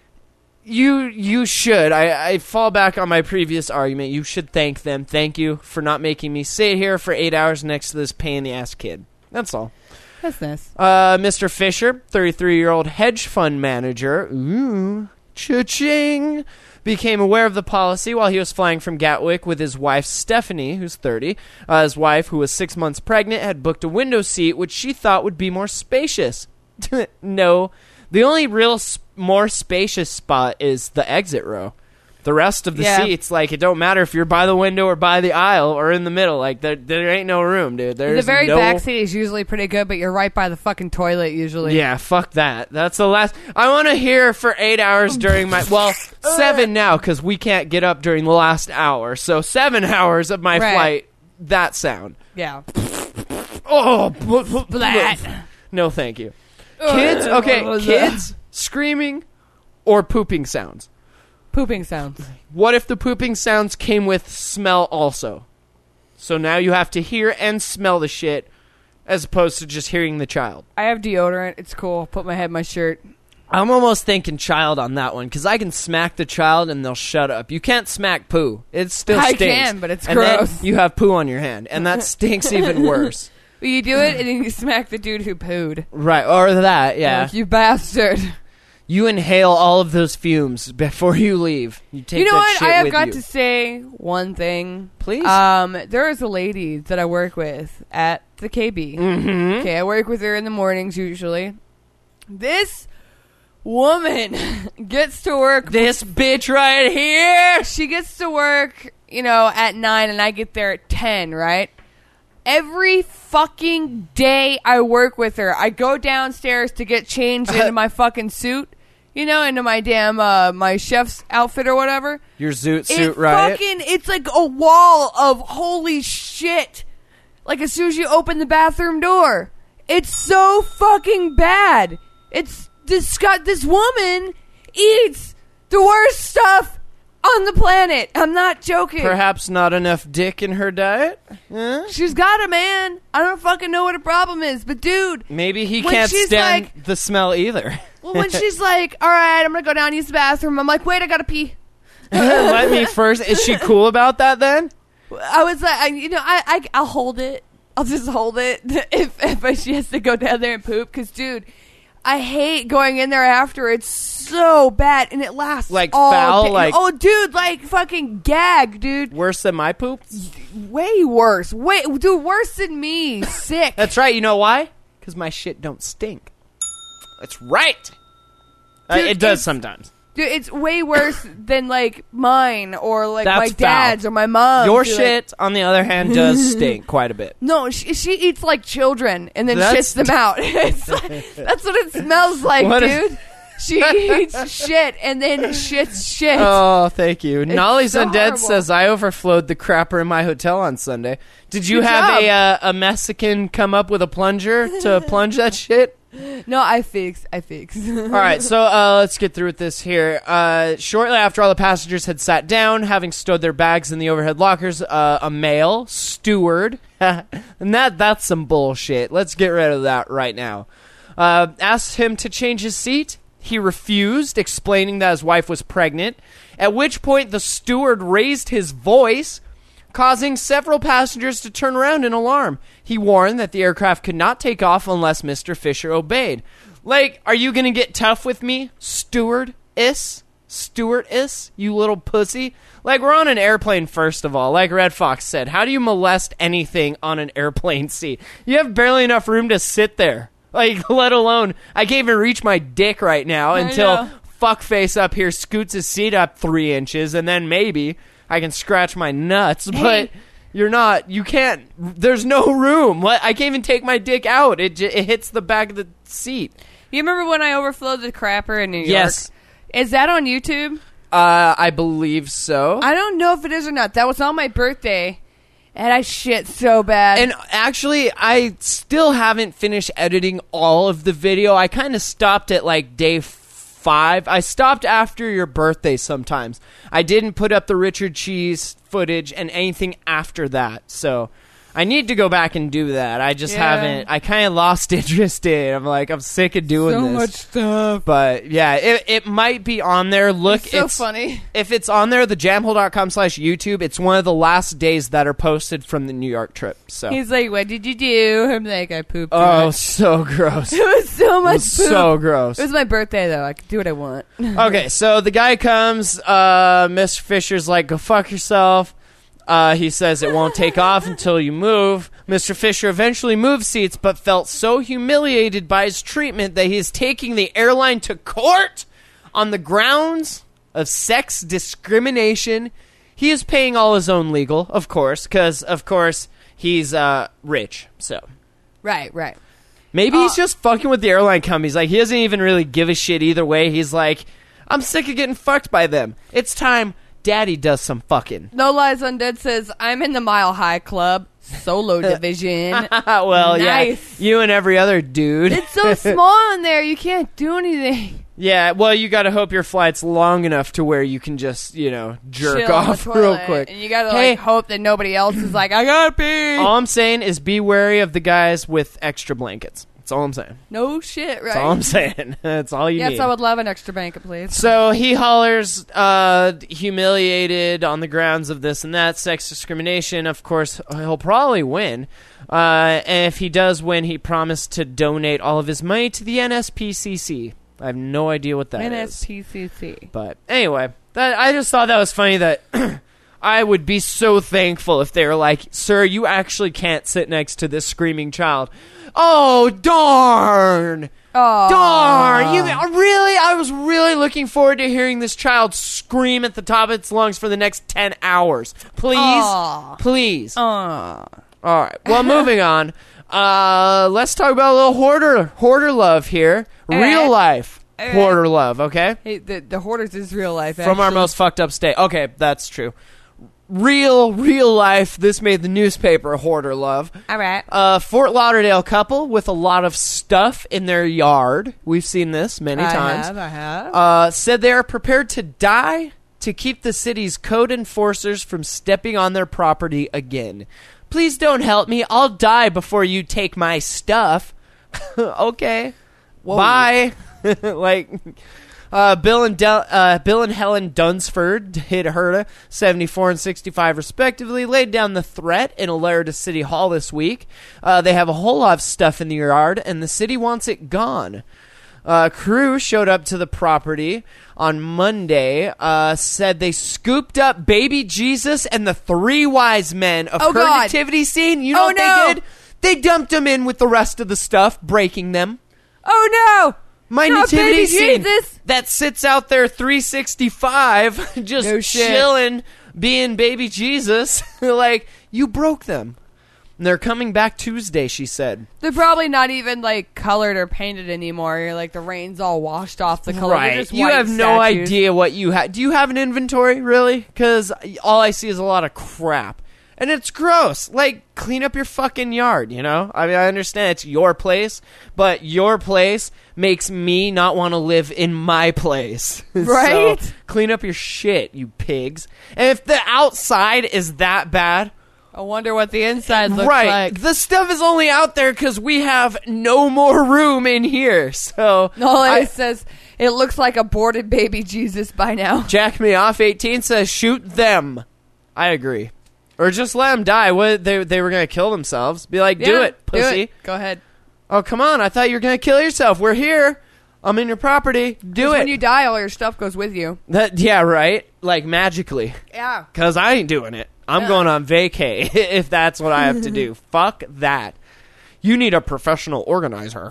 [SPEAKER 4] you should. I fall back on my previous argument. You should thank them. Thank you for not making me sit here for 8 hours next to this pain-in-the-ass kid. That's all.
[SPEAKER 5] That's nice.
[SPEAKER 4] Mr. Fisher, 33-year-old hedge fund manager, cha-ching, became aware of the policy while he was flying from Gatwick with his wife, Stephanie, who's 30. His wife, who was 6 months pregnant, had booked a window seat, which she thought would be more spacious. No. The only real more spacious spot is the exit row. The rest of the seats, like, it don't matter if you're by the window or by the aisle or in the middle. Like, there ain't no room, dude.
[SPEAKER 5] The very back seat is usually pretty good, but you're right by the fucking toilet usually.
[SPEAKER 4] Yeah, fuck that. That's the last. I want to hear for 8 hours during my, 7 now, because we can't get up during the last hour. So 7 hours of my flight, that sound.
[SPEAKER 5] Yeah.
[SPEAKER 4] Oh,
[SPEAKER 5] Splat.
[SPEAKER 4] No, thank you. Kids, okay, kids screaming or pooping sounds.
[SPEAKER 5] Pooping sounds.
[SPEAKER 4] What if the pooping sounds came with smell also? So now you have to hear and smell the shit as opposed to just hearing the child.
[SPEAKER 5] I have deodorant. It's cool. Put my head in my shirt.
[SPEAKER 4] I'm almost thinking child on that one because I can smack the child and they'll shut up. You can't smack poo. It still stinks.
[SPEAKER 5] I can, but it's
[SPEAKER 4] and
[SPEAKER 5] gross.
[SPEAKER 4] Then you have poo on your hand, and that stinks even worse.
[SPEAKER 5] You do it, and then you smack the dude who pooed.
[SPEAKER 4] Right, or that, yeah.
[SPEAKER 5] Like, you bastard.
[SPEAKER 4] You inhale all of those fumes before you leave. You take
[SPEAKER 5] you know
[SPEAKER 4] that
[SPEAKER 5] what?
[SPEAKER 4] shit
[SPEAKER 5] I have
[SPEAKER 4] with
[SPEAKER 5] got
[SPEAKER 4] you.
[SPEAKER 5] to say one thing.
[SPEAKER 4] Please.
[SPEAKER 5] There is a lady that I work with at the KB.
[SPEAKER 4] Mm-hmm.
[SPEAKER 5] Okay, I work with her in the mornings usually. This woman gets to work.
[SPEAKER 4] This bitch right here.
[SPEAKER 5] She gets to work, at 9, and I get there at 10, right? Every fucking day I work with her, I go downstairs to get changed into my fucking suit, into my damn, my chef's outfit or whatever.
[SPEAKER 4] Your zoot suit, right?
[SPEAKER 5] It's like a wall of holy shit. Like as soon as you open the bathroom door. It's so fucking bad. It's this woman eats the worst stuff on the planet. I'm not joking.
[SPEAKER 4] Perhaps not enough dick in her diet?
[SPEAKER 5] She's got a man. I don't fucking know what her problem is, but dude.
[SPEAKER 4] Maybe he can't stand the smell either.
[SPEAKER 5] Well, when she's like, all right, I'm going to go down and use the bathroom. I'm like, wait, I got to pee.
[SPEAKER 4] Let me first. Is she cool about that then?
[SPEAKER 5] I was like, I'll hold it. I'll just hold it if she has to go down there and poop. Because, dude, I hate going in there after. It's so bad, and it lasts
[SPEAKER 4] like
[SPEAKER 5] all
[SPEAKER 4] foul,
[SPEAKER 5] day.
[SPEAKER 4] like
[SPEAKER 5] dude, like fucking gag, dude.
[SPEAKER 4] Worse than my poop?
[SPEAKER 5] Way worse. Dude, worse than me. Sick.
[SPEAKER 4] That's right. You know why? Because my shit don't stink. That's right.
[SPEAKER 5] Dude,
[SPEAKER 4] it does sometimes.
[SPEAKER 5] Dude, it's way worse than like mine or like
[SPEAKER 4] That's
[SPEAKER 5] my dad's
[SPEAKER 4] foul.
[SPEAKER 5] or my mom's.
[SPEAKER 4] Your shit, on the other hand, does stink quite a bit.
[SPEAKER 5] No, she eats like children and then shits them out. It's like, that's what it smells like, dude. She eats shit and then shits shit.
[SPEAKER 4] Oh, thank you. Nolly's
[SPEAKER 5] so
[SPEAKER 4] Undead
[SPEAKER 5] horrible.
[SPEAKER 4] says, I overflowed the crapper in my hotel on Sunday. Did you
[SPEAKER 5] Good
[SPEAKER 4] have
[SPEAKER 5] job.
[SPEAKER 4] a Mexican come up with a plunger to plunge that shit?
[SPEAKER 5] No, I fix.
[SPEAKER 4] All right, so let's get through with this here. Shortly after all the passengers had sat down, having stowed their bags in the overhead lockers, a male steward, and that's some bullshit. Let's get rid of that right now. Asked him to change his seat. He refused, explaining that his wife was pregnant, at which point the steward raised his voice, causing several passengers to turn around in alarm. He warned that the aircraft could not take off unless Mr. Fisher obeyed. Like, are you going to get tough with me, stewardess, you little pussy? Like, we're on an airplane, first of all. Like Red Fox said, how do you molest anything on an airplane seat? You have barely enough room to sit there. Like, let alone, I can't even reach my dick right now until fuckface up here scoots his seat up 3 inches, and then maybe I can scratch my nuts, but you can't, there's no room. I can't even take my dick out. It hits the back of the seat.
[SPEAKER 5] You remember when I overflowed the crapper in New York?
[SPEAKER 4] Yes.
[SPEAKER 5] Is that on YouTube?
[SPEAKER 4] I believe so.
[SPEAKER 5] I don't know if it is or not. That was on my birthday, and I shit so bad.
[SPEAKER 4] And actually, I still haven't finished editing all of the video. I kind of stopped at like day 5. I stopped after your birthday sometimes. I didn't put up the Richard Cheese footage and anything after that. So I need to go back and do that. I just haven't. I kind of lost interest in it. I'm like, I'm sick of doing this.
[SPEAKER 5] So much stuff.
[SPEAKER 4] But yeah, it might be on there. Look,
[SPEAKER 5] it's funny.
[SPEAKER 4] If it's on there, thejamhole.com/YouTube, it's one of the last days that are posted from the New York trip. So
[SPEAKER 5] he's like, what did you do? I'm like, I pooped.
[SPEAKER 4] Oh, so gross.
[SPEAKER 5] It was so much poop.
[SPEAKER 4] So gross.
[SPEAKER 5] It was my birthday, though. I could do what I want.
[SPEAKER 4] Okay, so the guy comes. Mr. Fisher's like, go fuck yourself. He says it won't take off until you move. Mr. Fisher eventually moved seats, but felt so humiliated by his treatment that he is taking the airline to court on the grounds of sex discrimination. He is paying all his own legal, of course, because, of course, he's rich. So,
[SPEAKER 5] Right.
[SPEAKER 4] maybe he's just fucking with the airline companies. Like, he doesn't even really give a shit either way. He's like, I'm sick of getting fucked by them. It's time Daddy does some fucking.
[SPEAKER 5] No Lies Undead says, I'm in the Mile High Club, solo division.
[SPEAKER 4] Well,
[SPEAKER 5] nice.
[SPEAKER 4] Yeah, you and every other dude.
[SPEAKER 5] It's so small in there, you can't do anything.
[SPEAKER 4] Yeah, well, you gotta hope your flight's long enough to where you can just, jerk
[SPEAKER 5] Chill on the
[SPEAKER 4] off real
[SPEAKER 5] toilet,
[SPEAKER 4] quick.
[SPEAKER 5] And you gotta hope that nobody else is like, I gotta pee.
[SPEAKER 4] All I'm saying is be wary of the guys with extra blankets. That's all I'm saying.
[SPEAKER 5] No shit, right?
[SPEAKER 4] That's all I'm saying. That's all you need.
[SPEAKER 5] Yes, I would love an extra blanket, please.
[SPEAKER 4] So he hollers, humiliated on the grounds of this and that, sex discrimination. Of course, he'll probably win. And if he does win, he promised to donate all of his money to the NSPCC. I have no idea what that is.
[SPEAKER 5] NSPCC.
[SPEAKER 4] But anyway, I just thought that was funny that I would be so thankful if they were like, sir, you actually can't sit next to this screaming child. Oh, darn.
[SPEAKER 5] Oh.
[SPEAKER 4] Darn. I was really looking forward to hearing this child scream at the top of its lungs for the next 10 hours. Please?
[SPEAKER 5] Aw.
[SPEAKER 4] Please.
[SPEAKER 5] Aw.
[SPEAKER 4] All right. Well, moving on. Let's talk about a little hoarder love here. Real life hoarder love, okay?
[SPEAKER 5] Hey, the Hoarders is real life,
[SPEAKER 4] From our
[SPEAKER 5] actually.
[SPEAKER 4] most fucked up state. Okay, that's true. Real life, this made the newspaper, hoarder love.
[SPEAKER 5] All right.
[SPEAKER 4] Fort Lauderdale couple with a lot of stuff in their yard. We've seen this many times.
[SPEAKER 5] I have.
[SPEAKER 4] Said they are prepared to die to keep the city's code enforcers from stepping on their property again. Please don't help me. I'll die before you take my stuff. Okay.
[SPEAKER 5] Whoa.
[SPEAKER 4] Bye. Bill and Helen Dunsford, hit Herta, 74 and 65 respectively, laid down the threat in a letter to City Hall this week. They have a whole lot of stuff in the yard, and the city wants it gone. Crew showed up to the property on Monday, said they scooped up baby Jesus and the 3 wise men of her
[SPEAKER 5] God.
[SPEAKER 4] nativity scene. You know what they did? They dumped them in with the rest of the stuff, breaking them.
[SPEAKER 5] Oh, no.
[SPEAKER 4] My
[SPEAKER 5] Not
[SPEAKER 4] nativity
[SPEAKER 5] baby
[SPEAKER 4] scene
[SPEAKER 5] Jesus.
[SPEAKER 4] that sits out there 365 just
[SPEAKER 5] No shit.
[SPEAKER 4] chilling, being baby Jesus. Like, you broke them. And they're coming back Tuesday, she said.
[SPEAKER 5] They're probably not even, colored or painted anymore. You're like, the rain's all washed off the color. They're
[SPEAKER 4] Right.
[SPEAKER 5] just
[SPEAKER 4] You
[SPEAKER 5] white
[SPEAKER 4] have no
[SPEAKER 5] statues.
[SPEAKER 4] idea what you have. Do you have an inventory, really? Because all I see is a lot of crap. And it's gross. Like, clean up your fucking yard, you know? I mean, I understand it's your place, but your place makes me not want to live in my place.
[SPEAKER 5] Right?
[SPEAKER 4] So, clean up your shit, you pigs. And if the outside is that bad...
[SPEAKER 5] I wonder what the inside looks
[SPEAKER 4] right.
[SPEAKER 5] like.
[SPEAKER 4] The stuff is only out there because we have no more room in here. So
[SPEAKER 5] It says it looks like aborted baby Jesus by now.
[SPEAKER 4] Jack Me Off 18 says shoot them. I agree. Or just let them die. What they were going to kill themselves. Be like, do it, pussy.
[SPEAKER 5] Do it. Go ahead.
[SPEAKER 4] Oh, come on. I thought you were going to kill yourself. We're here. I'm in your property. Do it.
[SPEAKER 5] When you die, all your stuff goes with you.
[SPEAKER 4] Yeah, right? Like magically.
[SPEAKER 5] Yeah.
[SPEAKER 4] Because I ain't doing it. I'm going on vacay if that's what I have to do. Fuck that. You need a professional organizer.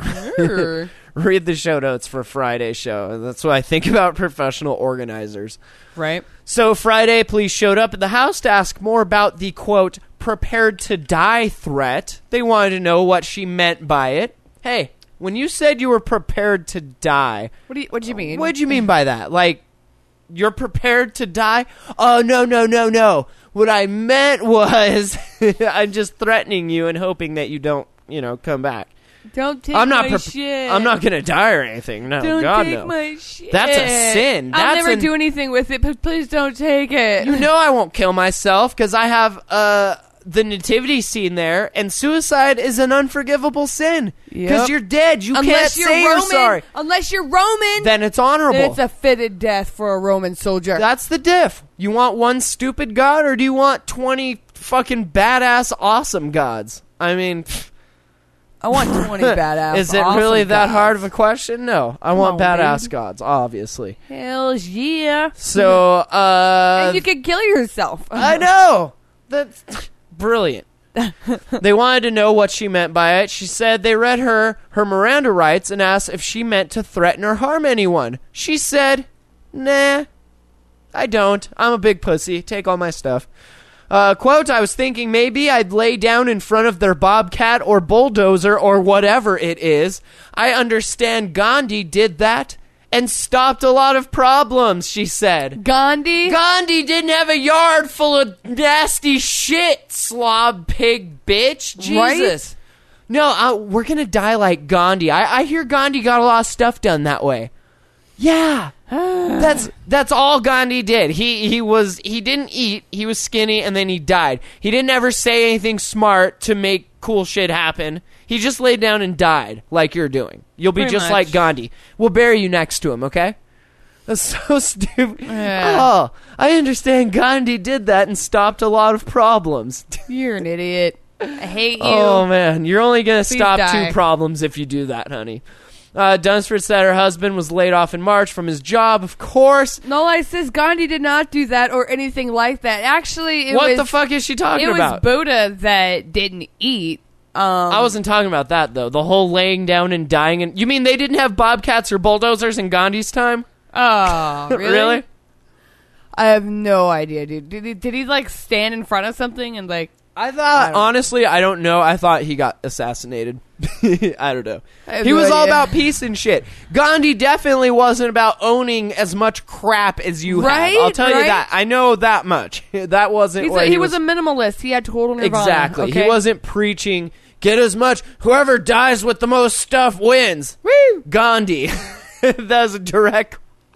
[SPEAKER 4] Read the show notes for Friday's show. That's what I think about professional organizers.
[SPEAKER 5] Right.
[SPEAKER 4] So Friday, police showed up at the house to ask more about the, quote, prepared to die threat. They wanted to know what she meant by it. Hey, when you said you were prepared to die...
[SPEAKER 5] What do you mean?
[SPEAKER 4] What did you mean by that? Like, you're prepared to die? Oh, no. What I meant was I'm just threatening you and hoping that you don't, come back.
[SPEAKER 5] Don't take my shit.
[SPEAKER 4] I'm not going to die or anything. No,
[SPEAKER 5] don't
[SPEAKER 4] God,
[SPEAKER 5] take
[SPEAKER 4] no.
[SPEAKER 5] my shit.
[SPEAKER 4] That's a sin.
[SPEAKER 5] I'll never do anything with it, but please don't take it.
[SPEAKER 4] You know I won't kill myself because I have the nativity scene there, and suicide is an unforgivable sin. Because you're dead. You can't say you're sorry.
[SPEAKER 5] Unless you're Roman.
[SPEAKER 4] Then it's honorable.
[SPEAKER 5] Then it's a fitted death for a Roman soldier.
[SPEAKER 4] That's the diff. You want one stupid god, or do you want 20 fucking badass awesome gods? I mean...
[SPEAKER 5] I want 20 badass.
[SPEAKER 4] Is it
[SPEAKER 5] awesome
[SPEAKER 4] really that
[SPEAKER 5] gods.
[SPEAKER 4] hard of a question? No. I want badass
[SPEAKER 5] dude.
[SPEAKER 4] gods, obviously.
[SPEAKER 5] Hell yeah.
[SPEAKER 4] So,
[SPEAKER 5] and you can kill yourself.
[SPEAKER 4] I know. That's brilliant. They wanted to know what she meant by it. She said they read her Miranda rights and asked if she meant to threaten or harm anyone. She said, nah, I don't. I'm a big pussy. Take all my stuff. Quote, I was thinking maybe I'd lay down in front of their bobcat or bulldozer or whatever it is. I understand Gandhi did that and stopped a lot of problems, she said.
[SPEAKER 5] Gandhi
[SPEAKER 4] didn't have a yard full of nasty shit, slob pig bitch. Jesus.
[SPEAKER 5] Right?
[SPEAKER 4] No, we're going to die like Gandhi. I hear Gandhi got a lot of stuff done that way. Yeah. That's all Gandhi did. He didn't eat, he was skinny, and then he died. He didn't ever say anything smart to make cool shit happen. He just laid down and died like you're doing. You'll be
[SPEAKER 5] Pretty
[SPEAKER 4] just
[SPEAKER 5] much.
[SPEAKER 4] like Gandhi. We'll bury you next to him, okay? That's so stupid.
[SPEAKER 5] Yeah.
[SPEAKER 4] Oh, I understand Gandhi did that and stopped a lot of problems.
[SPEAKER 5] You're an idiot. I hate you.
[SPEAKER 4] Oh, man. You're only going to
[SPEAKER 5] Please
[SPEAKER 4] stop
[SPEAKER 5] die.
[SPEAKER 4] 2 problems if you do that, honey. Dunsford said her husband was laid off in March from his job, of course.
[SPEAKER 5] No, I says Gandhi did not do that or anything like that. Actually,
[SPEAKER 4] What the fuck is she talking about?
[SPEAKER 5] It was Buddha that didn't eat.
[SPEAKER 4] I wasn't talking about that, though. The whole laying down and dying. You mean they didn't have bobcats or bulldozers in Gandhi's time?
[SPEAKER 5] Oh, really?
[SPEAKER 4] Really?
[SPEAKER 5] I have no idea, dude. Did he like stand in front of something and like...
[SPEAKER 4] I thought, honestly, I don't know. I thought he got assassinated. I don't know. He was all about peace and shit. Gandhi definitely wasn't about owning as much crap as you
[SPEAKER 5] Right,
[SPEAKER 4] have. I'll tell you
[SPEAKER 5] right.
[SPEAKER 4] that. I know that much. That wasn't what
[SPEAKER 5] he was a minimalist. He had total nirvana.
[SPEAKER 4] Exactly.
[SPEAKER 5] Okay?
[SPEAKER 4] He wasn't preaching, get as much, whoever dies with the most stuff wins.
[SPEAKER 5] Woo!
[SPEAKER 4] Gandhi. That was a direct...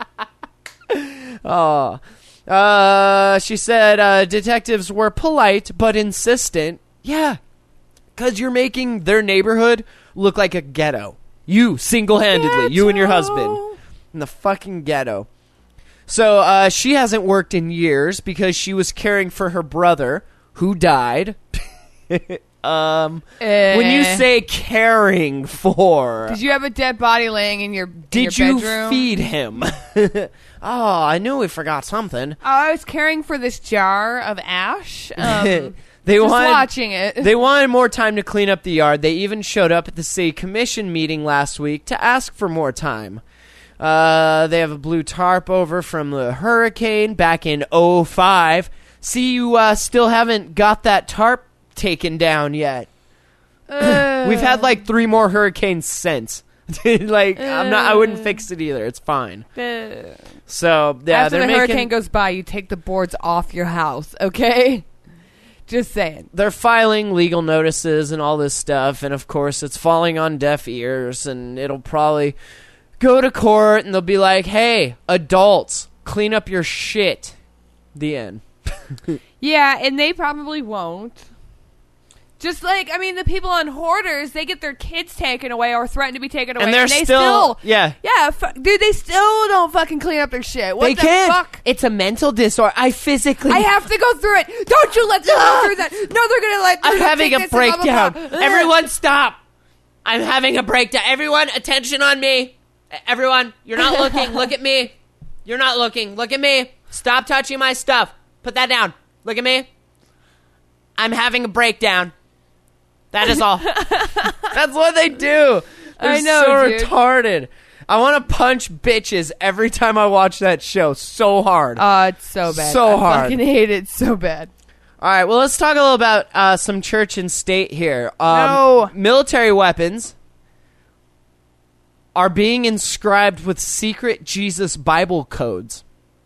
[SPEAKER 4] Oh. She said detectives were polite but insistent. Yeah, because you're making their neighborhood look like a ghetto. You, single-handedly, you and your husband. In the fucking ghetto. So she hasn't worked in years because she was caring for her brother, who died. When you say caring for...
[SPEAKER 5] Did you have a dead body laying in your
[SPEAKER 4] Did
[SPEAKER 5] in your
[SPEAKER 4] you
[SPEAKER 5] bedroom?
[SPEAKER 4] feed him? Oh, I knew we forgot something.
[SPEAKER 5] I was caring for this jar of ash.
[SPEAKER 4] They
[SPEAKER 5] Just
[SPEAKER 4] wanted,
[SPEAKER 5] watching it.
[SPEAKER 4] They wanted more time to clean up the yard. They even showed up at the city commission meeting last week to ask for more time. They have a blue tarp over from the hurricane back in 2005. See, you still haven't got that tarp taken down yet. We've had like 3 more hurricanes since. I wouldn't fix it either. It's fine. So yeah,
[SPEAKER 5] After
[SPEAKER 4] they're
[SPEAKER 5] the
[SPEAKER 4] making...
[SPEAKER 5] hurricane goes by, you take the boards off your house, okay? Just saying.
[SPEAKER 4] They're filing legal notices and all this stuff, and of course it's falling on deaf ears, and it'll probably go to court, and they'll be like, hey, adults, clean up your shit. The end.
[SPEAKER 5] Yeah, and they probably won't. Just like, I mean, the people on Hoarders, they get their kids taken away or threaten to be taken away.
[SPEAKER 4] And they're
[SPEAKER 5] they
[SPEAKER 4] still yeah.
[SPEAKER 5] Yeah, dude, they still don't fucking clean up their shit. What
[SPEAKER 4] They
[SPEAKER 5] the
[SPEAKER 4] can't.
[SPEAKER 5] fuck?
[SPEAKER 4] It's a mental disorder. I have
[SPEAKER 5] to go through it. Don't you let them go through that. No, they're going to let
[SPEAKER 4] I'm having a
[SPEAKER 5] take this and blah,
[SPEAKER 4] breakdown.
[SPEAKER 5] blah, blah.
[SPEAKER 4] Everyone stop. I'm having a breakdown. Everyone, attention on me. Everyone, you're not looking. Look at me. You're not looking. Look at me. Stop touching my stuff. Put that down. Look at me. I'm having a breakdown. That is all. That's what they do. They're
[SPEAKER 5] I know,
[SPEAKER 4] so
[SPEAKER 5] dude.
[SPEAKER 4] retarded. I want to punch bitches every time I watch that show so hard.
[SPEAKER 5] It's so bad.
[SPEAKER 4] So
[SPEAKER 5] I
[SPEAKER 4] hard.
[SPEAKER 5] fucking hate it so bad.
[SPEAKER 4] All right, well, let's talk a little about some church and state here.
[SPEAKER 5] No.
[SPEAKER 4] Military weapons are being inscribed with secret Jesus Bible codes.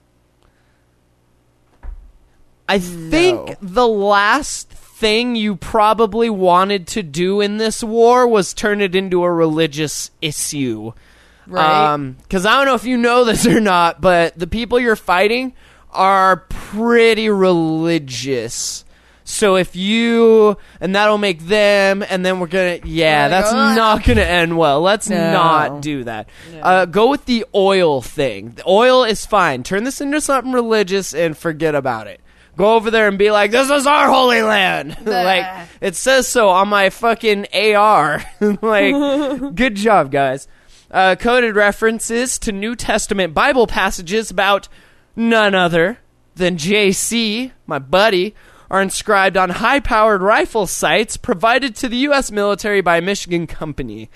[SPEAKER 4] I think the last thing you probably wanted to do in this war was turn it into a religious issue.
[SPEAKER 5] Right.
[SPEAKER 4] Because I don't know if you know this or not, but the people you're fighting are pretty religious. So if you, and that'll make them, and then we're gonna, that's not gonna end well. Let's not do that.
[SPEAKER 5] No.
[SPEAKER 4] Go with the oil thing. The oil is fine. Turn this into something religious and forget about it. Go over there and be like, this is our holy land. Like, it says so on my fucking AR. Like, good job, guys. Coded references to New Testament Bible passages about none other than JC, my buddy, are inscribed on high-powered rifle sights provided to the U.S. military by Michigan Company.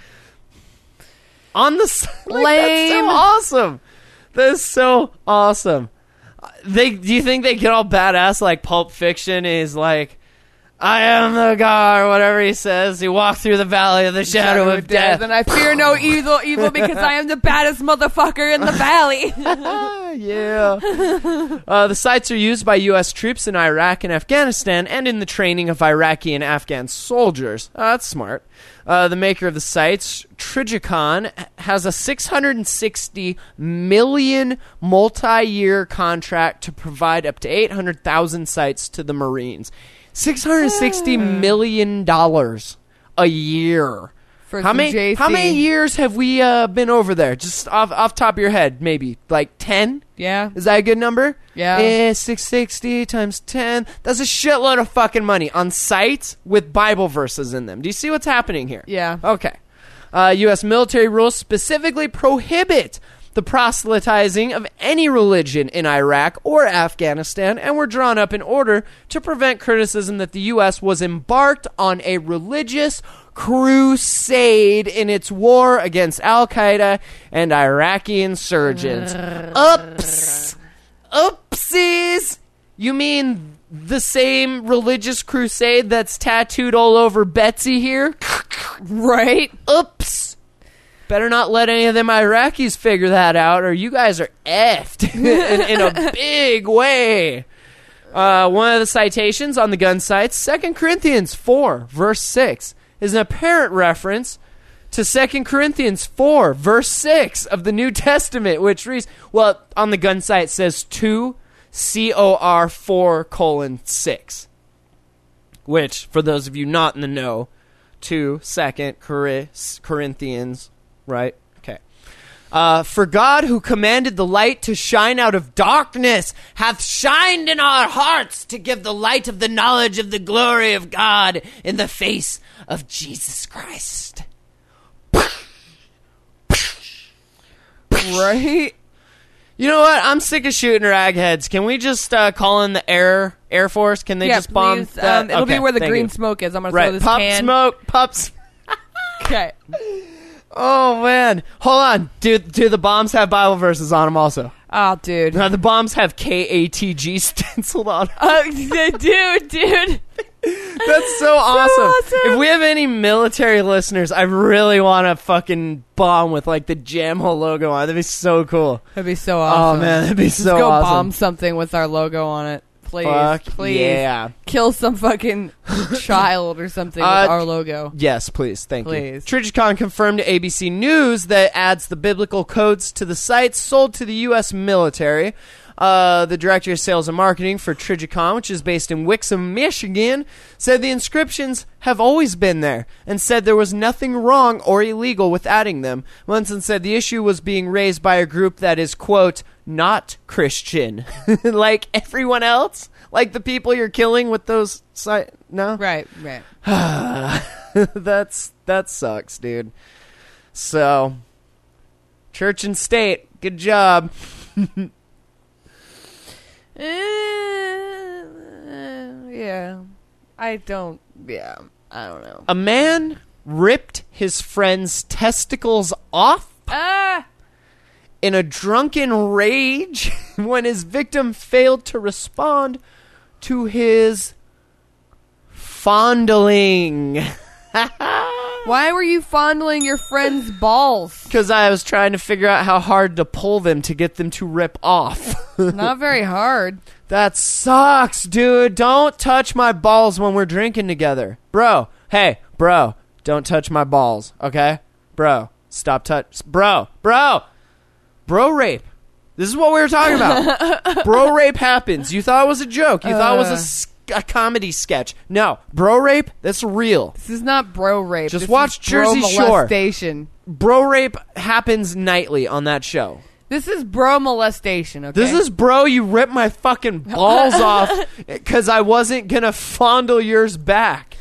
[SPEAKER 4] On the that's so awesome. That is so awesome. Do you think they get all badass like Pulp Fiction is like, I am the God, or whatever he says. He walked through the valley of the shadow of death.
[SPEAKER 5] And I fear no evil because I am the baddest motherfucker in the valley.
[SPEAKER 4] Yeah. The sites are used by U.S. troops in Iraq and Afghanistan and in the training of Iraqi and Afghan soldiers. That's smart. The maker of the sites, Trigicon, has a $660 million multi-year contract to provide up to 800,000 sites to the Marines. $660 million a year.
[SPEAKER 5] For
[SPEAKER 4] How many years have we been over there? Just off top of your head, maybe like 10?
[SPEAKER 5] Yeah.
[SPEAKER 4] Is that a good number?
[SPEAKER 5] Yeah.
[SPEAKER 4] 660 times 10. That's a shitload of fucking money on sites with Bible verses in them. Do you see what's happening here?
[SPEAKER 5] Yeah.
[SPEAKER 4] Okay. U.S. military rules specifically prohibit the proselytizing of any religion in Iraq or Afghanistan, and were drawn up in order to prevent criticism that the U.S. was embarked on a religious crusade in its war against Al-Qaeda and Iraqi insurgents. Oopsies! You mean the same religious crusade that's tattooed all over Betsy here?
[SPEAKER 5] Right?
[SPEAKER 4] Oops! Better not let any of them Iraqis figure that out, or you guys are effed in a big way. One of the citations on the gun sites, 2 Corinthians 4, verse 6, is an apparent reference to 2 Corinthians 4, verse 6 of the New Testament, which reads, well, on the gun site says 2 COR 4:6, which, for those of you not in the know, 2 Corinthians, right? Okay. For God, who commanded the light to shine out of darkness, hath shined in our hearts to give the light of the knowledge of the glory of God in the face of Jesus Christ.
[SPEAKER 5] Right?
[SPEAKER 4] You know what? I'm sick of shooting ragheads. Can we just call in the Air Force? Can they just bomb
[SPEAKER 5] please,
[SPEAKER 4] that?
[SPEAKER 5] it'll be
[SPEAKER 4] Okay,
[SPEAKER 5] where the
[SPEAKER 4] thank
[SPEAKER 5] green
[SPEAKER 4] you.
[SPEAKER 5] smoke is. I'm going to
[SPEAKER 4] Right,
[SPEAKER 5] throw this
[SPEAKER 4] pup
[SPEAKER 5] can.
[SPEAKER 4] smoke, pups.
[SPEAKER 5] Okay.
[SPEAKER 4] Oh, man. Hold on. Do the bombs have Bible verses on them also?
[SPEAKER 5] Oh, dude.
[SPEAKER 4] No, the bombs have KATG stenciled on them.
[SPEAKER 5] Dude.
[SPEAKER 4] That's so awesome.
[SPEAKER 5] awesome.
[SPEAKER 4] If we have any military listeners, I really want to fucking bomb with like the Jamhole logo on it. That'd be so cool.
[SPEAKER 5] That'd be so awesome.
[SPEAKER 4] Oh, man. That'd be
[SPEAKER 5] Just
[SPEAKER 4] so
[SPEAKER 5] go
[SPEAKER 4] awesome.
[SPEAKER 5] bomb something with our logo on it. Please,
[SPEAKER 4] Fuck
[SPEAKER 5] please.
[SPEAKER 4] yeah.
[SPEAKER 5] Kill some fucking child or something with our logo.
[SPEAKER 4] Yes, please. Thank
[SPEAKER 5] Please.
[SPEAKER 4] you. Trigicon confirmed to ABC News that adds the biblical codes to the site sold to the U.S. military. The director of sales and marketing for Trigicon, which is based in Wixom, Michigan, said the inscriptions have always been there and said there was nothing wrong or illegal with adding them. Munson said the issue was being raised by a group that is, quote, not Christian. Like everyone else? Like the people you're killing with those no?
[SPEAKER 5] Right.
[SPEAKER 4] That sucks, dude. So, church and state, good job.
[SPEAKER 5] Yeah. I don't know.
[SPEAKER 4] A man ripped his friend's testicles off in a drunken rage when his victim failed to respond to his fondling.
[SPEAKER 5] Why were you fondling your friend's balls?
[SPEAKER 4] Because I was trying to figure out how hard to pull them to get them to rip off.
[SPEAKER 5] Not very hard.
[SPEAKER 4] That sucks, dude. Don't touch my balls when we're drinking together. Bro, hey, bro, don't touch my balls, okay? Bro, stop Bro rape. This is what we were talking about. Bro rape happens. You thought it was a joke. You thought it was a comedy sketch. No, bro rape, that's real.
[SPEAKER 5] This is not bro rape.
[SPEAKER 4] Just
[SPEAKER 5] this
[SPEAKER 4] watch
[SPEAKER 5] is bro
[SPEAKER 4] Jersey Shore.
[SPEAKER 5] molestation.
[SPEAKER 4] Bro rape happens nightly on that show.
[SPEAKER 5] This is bro molestation, okay?
[SPEAKER 4] This is bro, you ripped my fucking balls off because I wasn't going to fondle yours back.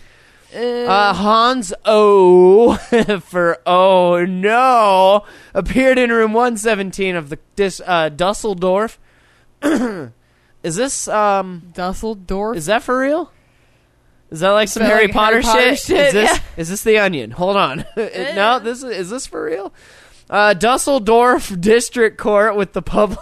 [SPEAKER 4] Hans O for oh no appeared in room 117 of the Dusseldorf. Is this
[SPEAKER 5] Dusseldorf?
[SPEAKER 4] Is that for real? Is that like some Harry Potter shit? Is this the Onion? Hold on. No, is this for real? Dusseldorf District Court with the public.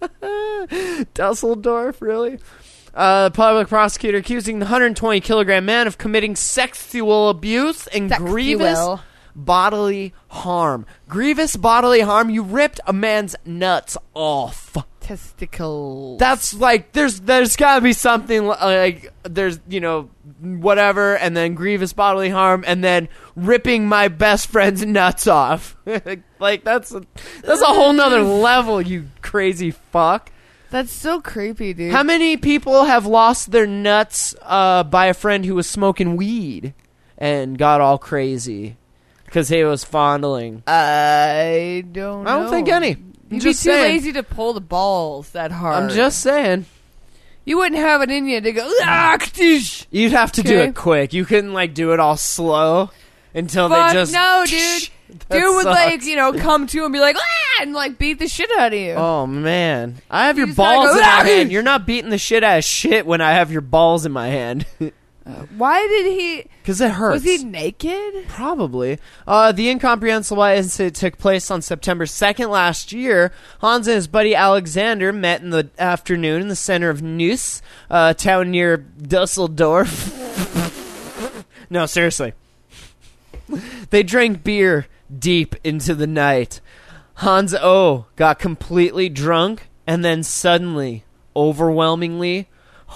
[SPEAKER 4] Dusseldorf, really? Public prosecutor accusing the 120-kilogram man of committing sexual abuse and grievous bodily harm. Grievous bodily harm? You ripped a man's nuts off.
[SPEAKER 5] Testicles.
[SPEAKER 4] That's like, there's gotta be something like, there's, whatever, and then grievous bodily harm, and then ripping my best friend's nuts off. Like, that's a whole nother level, you crazy fuck.
[SPEAKER 5] That's so creepy, dude.
[SPEAKER 4] How many people have lost their nuts by a friend who was smoking weed and got all crazy because he was fondling?
[SPEAKER 5] I don't know.
[SPEAKER 4] I don't think any.
[SPEAKER 5] You'd be too lazy to pull the balls that hard.
[SPEAKER 4] I'm just saying.
[SPEAKER 5] You wouldn't have it in you to go,
[SPEAKER 4] you'd have to do it quick. You couldn't, do it all slow until they just...
[SPEAKER 5] no, dude. Dude would, come to and be like, and, beat the shit out of you.
[SPEAKER 4] Oh, man. I have your balls in my hand. You're not beating the shit out of shit when I have your balls in my hand.
[SPEAKER 5] Why did he...
[SPEAKER 4] Because it hurts.
[SPEAKER 5] Was he naked?
[SPEAKER 4] Probably. The incomprehensible incident took place on September 2nd last year. Hans and his buddy Alexander met in the afternoon in the center of Neuss, a town near Dusseldorf. No, seriously. They drank beer deep into the night. Hans O got completely drunk and then suddenly, overwhelmingly,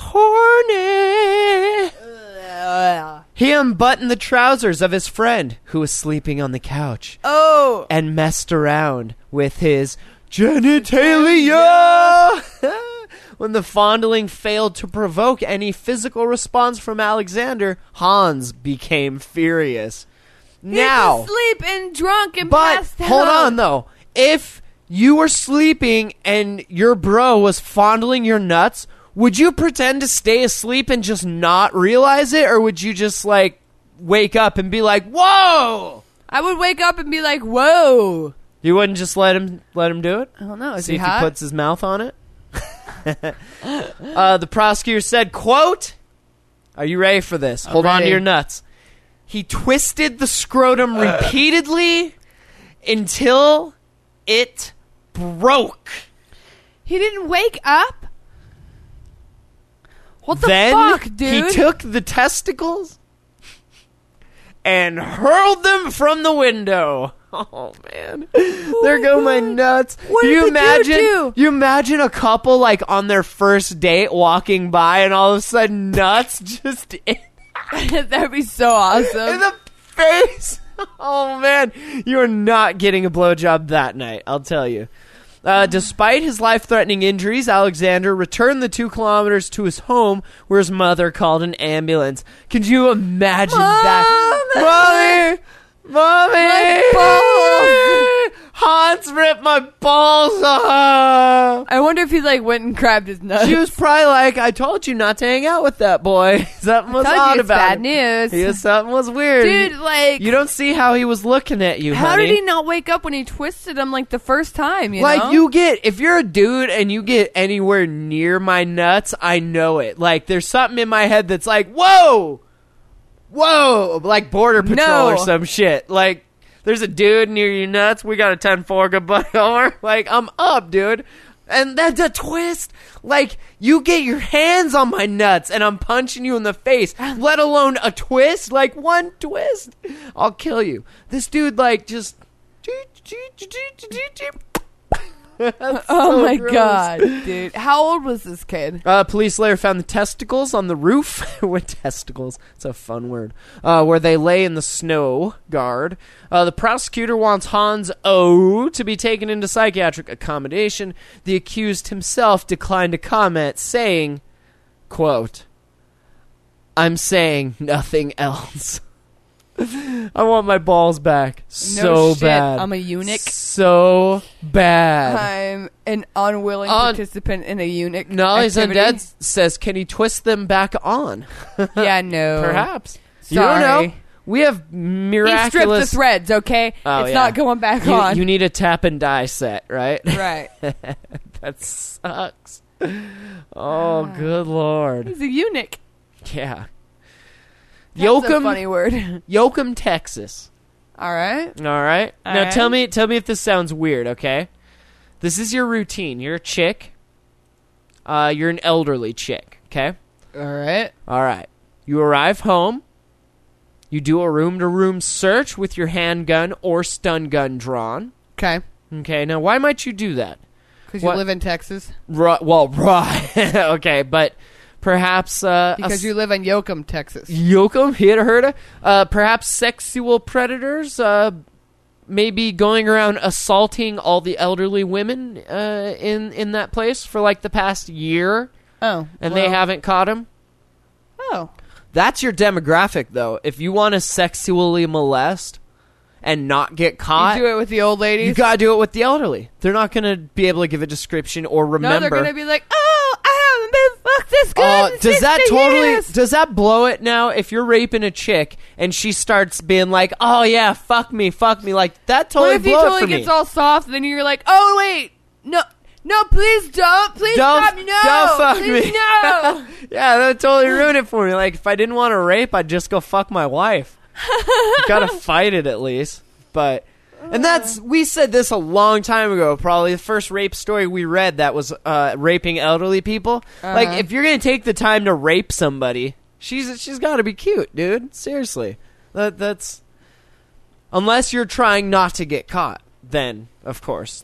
[SPEAKER 4] horny. He unbuttoned the trousers of his friend, who was sleeping on the couch, and messed around with his genitalia. When the fondling failed to provoke any physical response from Alexander, Hans became furious. Now,
[SPEAKER 5] he was asleep and drunk and passed out.
[SPEAKER 4] Hold on, though. If you were sleeping and your bro was fondling your nuts, would you pretend to stay asleep and just not realize it, or would you just wake up and be like, "Whoa"?
[SPEAKER 5] I would wake up and be like, "Whoa."
[SPEAKER 4] You wouldn't just let him do it?
[SPEAKER 5] I don't know.
[SPEAKER 4] See if he puts his mouth on it. The prosecutor said, quote, "Are you ready for this? Hold on to your nuts. He twisted the scrotum repeatedly until it broke."
[SPEAKER 5] He didn't wake up? What the
[SPEAKER 4] then
[SPEAKER 5] fuck, dude?
[SPEAKER 4] He took the testicles and hurled them from the window. Oh man, there go my nuts.
[SPEAKER 5] What
[SPEAKER 4] Do
[SPEAKER 5] did
[SPEAKER 4] you
[SPEAKER 5] the
[SPEAKER 4] imagine?
[SPEAKER 5] dude do?
[SPEAKER 4] You imagine a couple like on their first date walking by, and all of a sudden nuts just in
[SPEAKER 5] That'd be so awesome.
[SPEAKER 4] the face. Oh man, you are not getting a blowjob that night. I'll tell you. Despite his life-threatening injuries, Alexander returned the 2 kilometers to his home, where his mother called an ambulance. Could you imagine that? Mommy!
[SPEAKER 5] My balls!
[SPEAKER 4] Hans ripped my balls off!
[SPEAKER 5] I wonder if he like went and grabbed his nuts.
[SPEAKER 4] She was probably like, I told you not to hang out with that boy. Something was
[SPEAKER 5] Told you
[SPEAKER 4] odd
[SPEAKER 5] it's
[SPEAKER 4] about
[SPEAKER 5] bad
[SPEAKER 4] him.
[SPEAKER 5] news.
[SPEAKER 4] Yeah, something was weird.
[SPEAKER 5] Dude, like,
[SPEAKER 4] You don't see how he was looking at you,
[SPEAKER 5] how
[SPEAKER 4] honey.
[SPEAKER 5] did he not wake up when he twisted him like the first time? You
[SPEAKER 4] Like,
[SPEAKER 5] know?
[SPEAKER 4] if you're a dude and you get anywhere near my nuts, I know it. Like, there's something in my head that's like, whoa! Like Border Patrol
[SPEAKER 5] No.
[SPEAKER 4] or some shit. Like, there's a dude near your nuts, we got a 10-4, goodbye, over. Like, I'm up, dude. And that's a twist. Like, you get your hands on my nuts and I'm punching you in the face, let alone a twist. Like, one twist, I'll kill you. This dude, like, just...
[SPEAKER 5] Oh
[SPEAKER 4] so
[SPEAKER 5] my
[SPEAKER 4] gross.
[SPEAKER 5] god, dude. How old was this kid?
[SPEAKER 4] Police later found the testicles on the roof. With testicles, it's a fun word. Where they lay in the snow guard. The prosecutor wants Hans O to be taken into psychiatric accommodation. The accused himself declined to comment, saying, quote, "I'm saying nothing else." I want my balls back so
[SPEAKER 5] shit,
[SPEAKER 4] bad.
[SPEAKER 5] I'm a eunuch.
[SPEAKER 4] So bad.
[SPEAKER 5] I'm an unwilling participant in a eunuch.
[SPEAKER 4] Nolly's
[SPEAKER 5] activity.
[SPEAKER 4] Undead says, can he twist them back on?
[SPEAKER 5] Yeah, no.
[SPEAKER 4] Perhaps.
[SPEAKER 5] Sorry.
[SPEAKER 4] You don't know. We have
[SPEAKER 5] He
[SPEAKER 4] miraculous...
[SPEAKER 5] stripped the threads, okay?
[SPEAKER 4] Oh,
[SPEAKER 5] it's
[SPEAKER 4] yeah.
[SPEAKER 5] not going back on.
[SPEAKER 4] You need a tap and die set, right?
[SPEAKER 5] Right.
[SPEAKER 4] That sucks. Oh, good Lord.
[SPEAKER 5] He's a eunuch.
[SPEAKER 4] Yeah.
[SPEAKER 5] That's a funny word.
[SPEAKER 4] Yoakum, Texas.
[SPEAKER 5] All right.
[SPEAKER 4] All right.
[SPEAKER 5] All
[SPEAKER 4] Now
[SPEAKER 5] right.
[SPEAKER 4] tell me if this sounds weird, okay? This is your routine. You're a chick. You're an elderly chick, okay?
[SPEAKER 5] All right.
[SPEAKER 4] All right. You arrive home. You do a room-to-room search with your handgun or stun gun drawn.
[SPEAKER 5] Okay.
[SPEAKER 4] Okay, now why might you do that?
[SPEAKER 5] Because you
[SPEAKER 4] What-
[SPEAKER 5] live in Texas.
[SPEAKER 4] Right. Okay, but perhaps...
[SPEAKER 5] Because you live in Yoakum, Texas.
[SPEAKER 4] Yoakum, you heard of? Perhaps sexual predators maybe going around assaulting all the elderly women in that place for like the past year,
[SPEAKER 5] Oh.
[SPEAKER 4] and they haven't caught him.
[SPEAKER 5] Oh.
[SPEAKER 4] That's your demographic, though. If you want to sexually molest and not get caught,
[SPEAKER 5] You do it with the old ladies?
[SPEAKER 4] you gotta do it with the elderly. They're not gonna be able to give a description or remember.
[SPEAKER 5] No, they're going to be like, oh, I haven't been fucked this good in
[SPEAKER 4] does that
[SPEAKER 5] 60
[SPEAKER 4] totally
[SPEAKER 5] years.
[SPEAKER 4] does that blow it now? If you're raping a chick and she starts being like, "Oh yeah, fuck me," like that totally
[SPEAKER 5] What if he
[SPEAKER 4] blow it
[SPEAKER 5] totally
[SPEAKER 4] for
[SPEAKER 5] gets
[SPEAKER 4] me.
[SPEAKER 5] all soft, and then you're like, oh, wait. No, please don't. Please
[SPEAKER 4] Don't-
[SPEAKER 5] stop me. No.
[SPEAKER 4] don't fuck
[SPEAKER 5] please
[SPEAKER 4] me.
[SPEAKER 5] No.
[SPEAKER 4] Yeah, that would totally ruin it for me. Like if I didn't want to rape, I'd just go fuck my wife. You gotta fight it at least. But and we said this a long time ago. Probably the first rape story we read that was raping elderly people. Like if you're gonna take the time to rape somebody, she's got to be cute, dude. Seriously, that's unless you're trying not to get caught. Then of course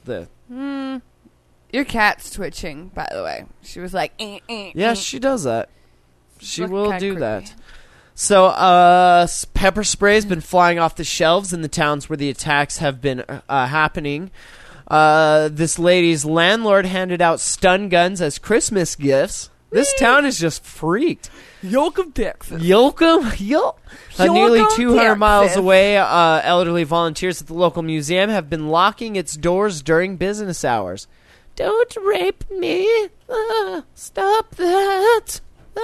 [SPEAKER 5] Your cat's twitching, by the way. She was like,
[SPEAKER 4] yeah, she does that. She
[SPEAKER 5] Look
[SPEAKER 4] will
[SPEAKER 5] kinda
[SPEAKER 4] do
[SPEAKER 5] creepy.
[SPEAKER 4] that. So, pepper spray's been flying off the shelves in the towns where the attacks have been happening. This lady's landlord handed out stun guns as Christmas gifts. This town is just freaked.
[SPEAKER 5] Yoakum, Texas.
[SPEAKER 4] Yoakum? Nearly
[SPEAKER 5] Yoakum,
[SPEAKER 4] 200 miles
[SPEAKER 5] Texas.
[SPEAKER 4] away, elderly volunteers at the local museum have been locking its doors during business hours. Don't rape me. Stop that.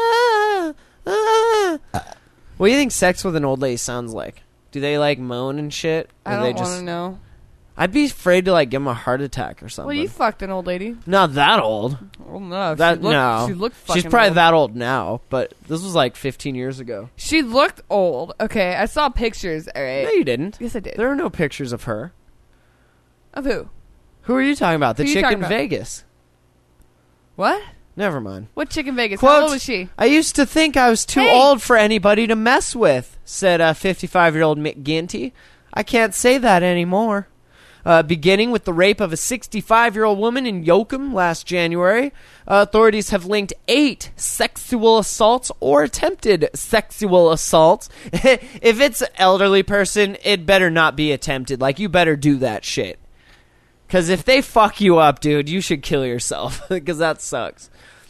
[SPEAKER 4] What do you think sex with an old lady sounds like? Do they like moan and shit?
[SPEAKER 5] I
[SPEAKER 4] Or they
[SPEAKER 5] don't want to know.
[SPEAKER 4] I'd be afraid to like give them a heart attack or something.
[SPEAKER 5] Well, you fucked an old lady.
[SPEAKER 4] Not that old.
[SPEAKER 5] Well, no.
[SPEAKER 4] That
[SPEAKER 5] she looked,
[SPEAKER 4] no.
[SPEAKER 5] She looked fucking
[SPEAKER 4] She's probably
[SPEAKER 5] old.
[SPEAKER 4] that old now, but this was like 15 years ago.
[SPEAKER 5] She looked old. Okay, I saw pictures, all right?
[SPEAKER 4] No, you didn't.
[SPEAKER 5] Yes, I did.
[SPEAKER 4] There are no pictures of her.
[SPEAKER 5] Of who?
[SPEAKER 4] Who are you talking about? The
[SPEAKER 5] Who you
[SPEAKER 4] chick
[SPEAKER 5] talking
[SPEAKER 4] in
[SPEAKER 5] about?
[SPEAKER 4] Vegas.
[SPEAKER 5] What?
[SPEAKER 4] Never mind.
[SPEAKER 5] What chick in Vegas?
[SPEAKER 4] Quote,
[SPEAKER 5] How old was she?
[SPEAKER 4] I used to think I was too
[SPEAKER 5] Hey.
[SPEAKER 4] old for anybody to mess with, said 55-year-old McGinty. I can't say that anymore. Beginning with the rape of a 65-year-old woman in Yoakum last January, authorities have linked 8 sexual assaults or attempted sexual assaults. If it's an elderly person, it better not be attempted. Like, you better do that shit. Because if they fuck you up, dude, you should kill yourself. Because that sucks.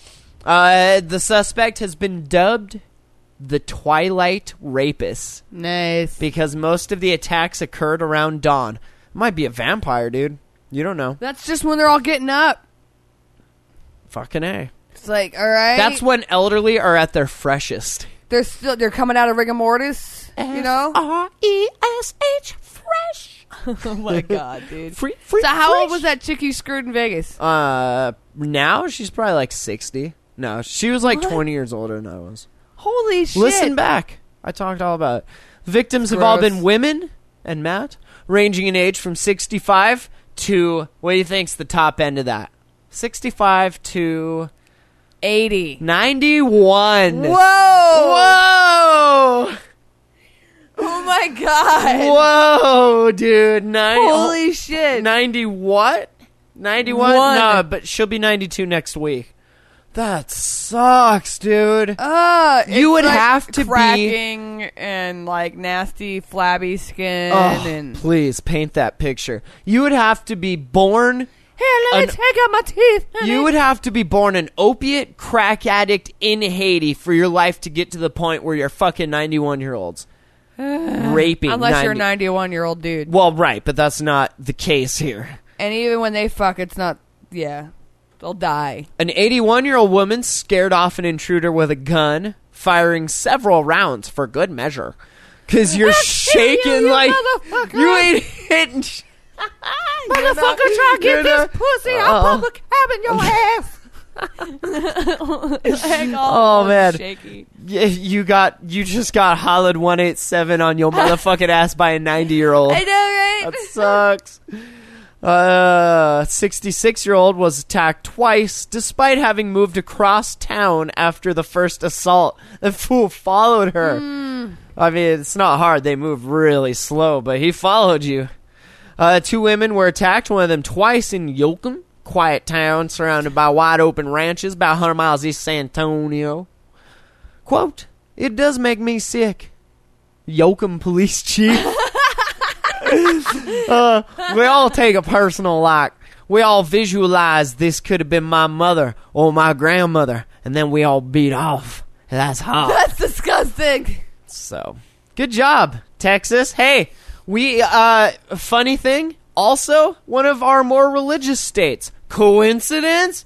[SPEAKER 4] The suspect has been dubbed the Twilight Rapist.
[SPEAKER 5] Nice.
[SPEAKER 4] Because most of the attacks occurred around dawn. Might be a vampire, dude. You don't know.
[SPEAKER 5] That's just when they're all getting up.
[SPEAKER 4] Fucking A.
[SPEAKER 5] It's like, all right.
[SPEAKER 4] That's when elderly are at their freshest.
[SPEAKER 5] They're coming out of rigor mortis, you know?
[SPEAKER 4] Fresh. Fresh.
[SPEAKER 5] Oh my god, dude.
[SPEAKER 4] Free,
[SPEAKER 5] So how old was that chick you screwed in Vegas?
[SPEAKER 4] Now she's probably like 60. No, she was like
[SPEAKER 5] What?
[SPEAKER 4] 20 years older than I was.
[SPEAKER 5] Holy shit.
[SPEAKER 4] Listen back. I talked all about it. Victims have all been women, and Matt, ranging in age from 65 to, what do you think's the top end of that? 65 to
[SPEAKER 5] 80.
[SPEAKER 4] 91.
[SPEAKER 5] Whoa!
[SPEAKER 4] Whoa!
[SPEAKER 5] Oh my god.
[SPEAKER 4] Whoa, dude.
[SPEAKER 5] Holy shit.
[SPEAKER 4] 90 what? 91?
[SPEAKER 5] One.
[SPEAKER 4] No, but she'll be 92 next week. That sucks, dude.
[SPEAKER 5] You
[SPEAKER 4] You would have to be-
[SPEAKER 5] cracking and like nasty flabby skin
[SPEAKER 4] Oh,
[SPEAKER 5] and
[SPEAKER 4] please paint that picture. You would have to be born.
[SPEAKER 5] here, let me
[SPEAKER 4] An-
[SPEAKER 5] take out my teeth. honey.
[SPEAKER 4] You would have to be born an opiate crack addict in Haiti for your life to get to the point where you're fucking 91-year-olds raping.
[SPEAKER 5] Unless you're a 91-year-old dude.
[SPEAKER 4] Well, right, but that's not the case here.
[SPEAKER 5] And even when they fuck, it's not. Yeah, they'll die.
[SPEAKER 4] An 81-year-old woman scared off an intruder with a gun, firing several rounds for good measure. Because you're shaking
[SPEAKER 5] you
[SPEAKER 4] like
[SPEAKER 5] motherfucker.
[SPEAKER 4] you ain't hitting.
[SPEAKER 5] Motherfucker, try to get this pussy out public having your ass.
[SPEAKER 4] Oh, man.
[SPEAKER 5] Shaky.
[SPEAKER 4] You just got hollered 187 on your motherfucking ass by a 90-year-old.
[SPEAKER 5] I know, right?
[SPEAKER 4] That sucks. 66-year-old was attacked twice despite having moved across town after the first assault. The fool followed her. I mean, it's not hard. They move really slow, but he followed you. 2 women were attacked, one of them twice in Yoakum, quiet town surrounded by wide open ranches about 100 miles east of San Antonio. Quote, "It does make me sick." Yoakum police chief. We all take a personal like. We all visualize this could have been my mother or my grandmother, and then we all beat off. That's hot.
[SPEAKER 5] That's disgusting.
[SPEAKER 4] So, good job, Texas. Hey, we, funny thing, also one of our more religious states. Coincidence?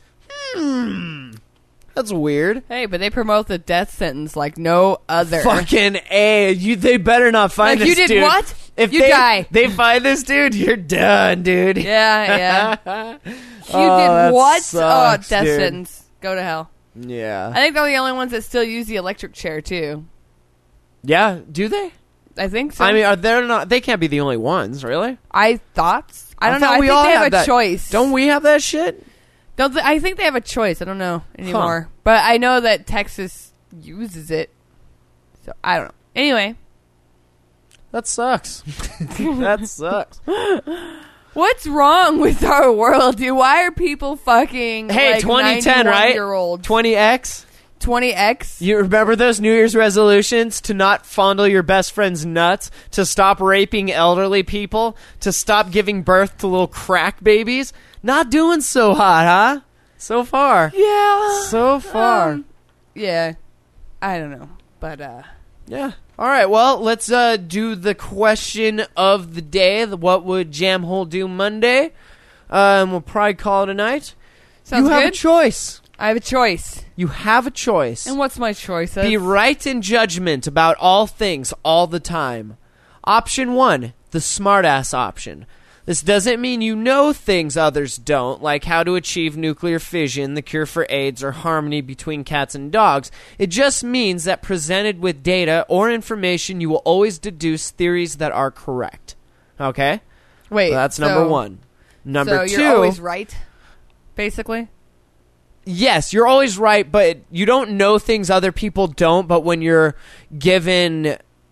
[SPEAKER 4] That's weird.
[SPEAKER 5] Hey, but they promote the death sentence like no other.
[SPEAKER 4] Fucking A. They better not find
[SPEAKER 5] Like,
[SPEAKER 4] this
[SPEAKER 5] you did
[SPEAKER 4] dude.
[SPEAKER 5] what?
[SPEAKER 4] If
[SPEAKER 5] You
[SPEAKER 4] they,
[SPEAKER 5] die.
[SPEAKER 4] They find this dude, you're done, dude.
[SPEAKER 5] Yeah. You
[SPEAKER 4] that
[SPEAKER 5] did what?
[SPEAKER 4] sucks,
[SPEAKER 5] Death
[SPEAKER 4] dude.
[SPEAKER 5] sentence. Go to hell.
[SPEAKER 4] Yeah.
[SPEAKER 5] I think they're the only ones that still use the electric chair too.
[SPEAKER 4] Yeah, do they?
[SPEAKER 5] I think so.
[SPEAKER 4] I mean, are they not? They can't be the only ones, really.
[SPEAKER 5] I thought. I don't know.
[SPEAKER 4] thought
[SPEAKER 5] I
[SPEAKER 4] we
[SPEAKER 5] think
[SPEAKER 4] all
[SPEAKER 5] they have
[SPEAKER 4] had
[SPEAKER 5] a
[SPEAKER 4] that.
[SPEAKER 5] choice.
[SPEAKER 4] Don't we have that shit?
[SPEAKER 5] I think they have a choice. I don't know anymore. But I know that Texas uses it. So I don't know. Anyway,
[SPEAKER 4] That sucks. That sucks.
[SPEAKER 5] what's wrong with our world, dude? Why are people fucking
[SPEAKER 4] Hey,
[SPEAKER 5] like
[SPEAKER 4] 2010, right?
[SPEAKER 5] 91-year-old
[SPEAKER 4] 20X.
[SPEAKER 5] 20X?
[SPEAKER 4] You remember those New Year's resolutions to not fondle your best friend's nuts, to stop raping elderly people, to stop giving birth to little crack babies? Not doing so hot, huh? So far.
[SPEAKER 5] Yeah.
[SPEAKER 4] So far.
[SPEAKER 5] Yeah. I don't know. But
[SPEAKER 4] Yeah. All right, well, let's do the question of the day. What would Jamhole do Monday? We'll probably call it a night.
[SPEAKER 5] sounds
[SPEAKER 4] You have
[SPEAKER 5] good.
[SPEAKER 4] a choice.
[SPEAKER 5] I have a choice.
[SPEAKER 4] You have a choice.
[SPEAKER 5] And what's my choice?
[SPEAKER 4] Be right in judgment about all things all the time. Option 1, the smartass option. This doesn't mean you know things others don't, like how to achieve nuclear fission, the cure for AIDS, or harmony between cats and dogs. It just means that presented with data or information, you will always deduce theories that are correct. Okay?
[SPEAKER 5] Wait.
[SPEAKER 4] So that's number 1. Number 2.
[SPEAKER 5] So you're always right, basically?
[SPEAKER 4] Yes, you're always right, but you don't know things other people don't, but when you're given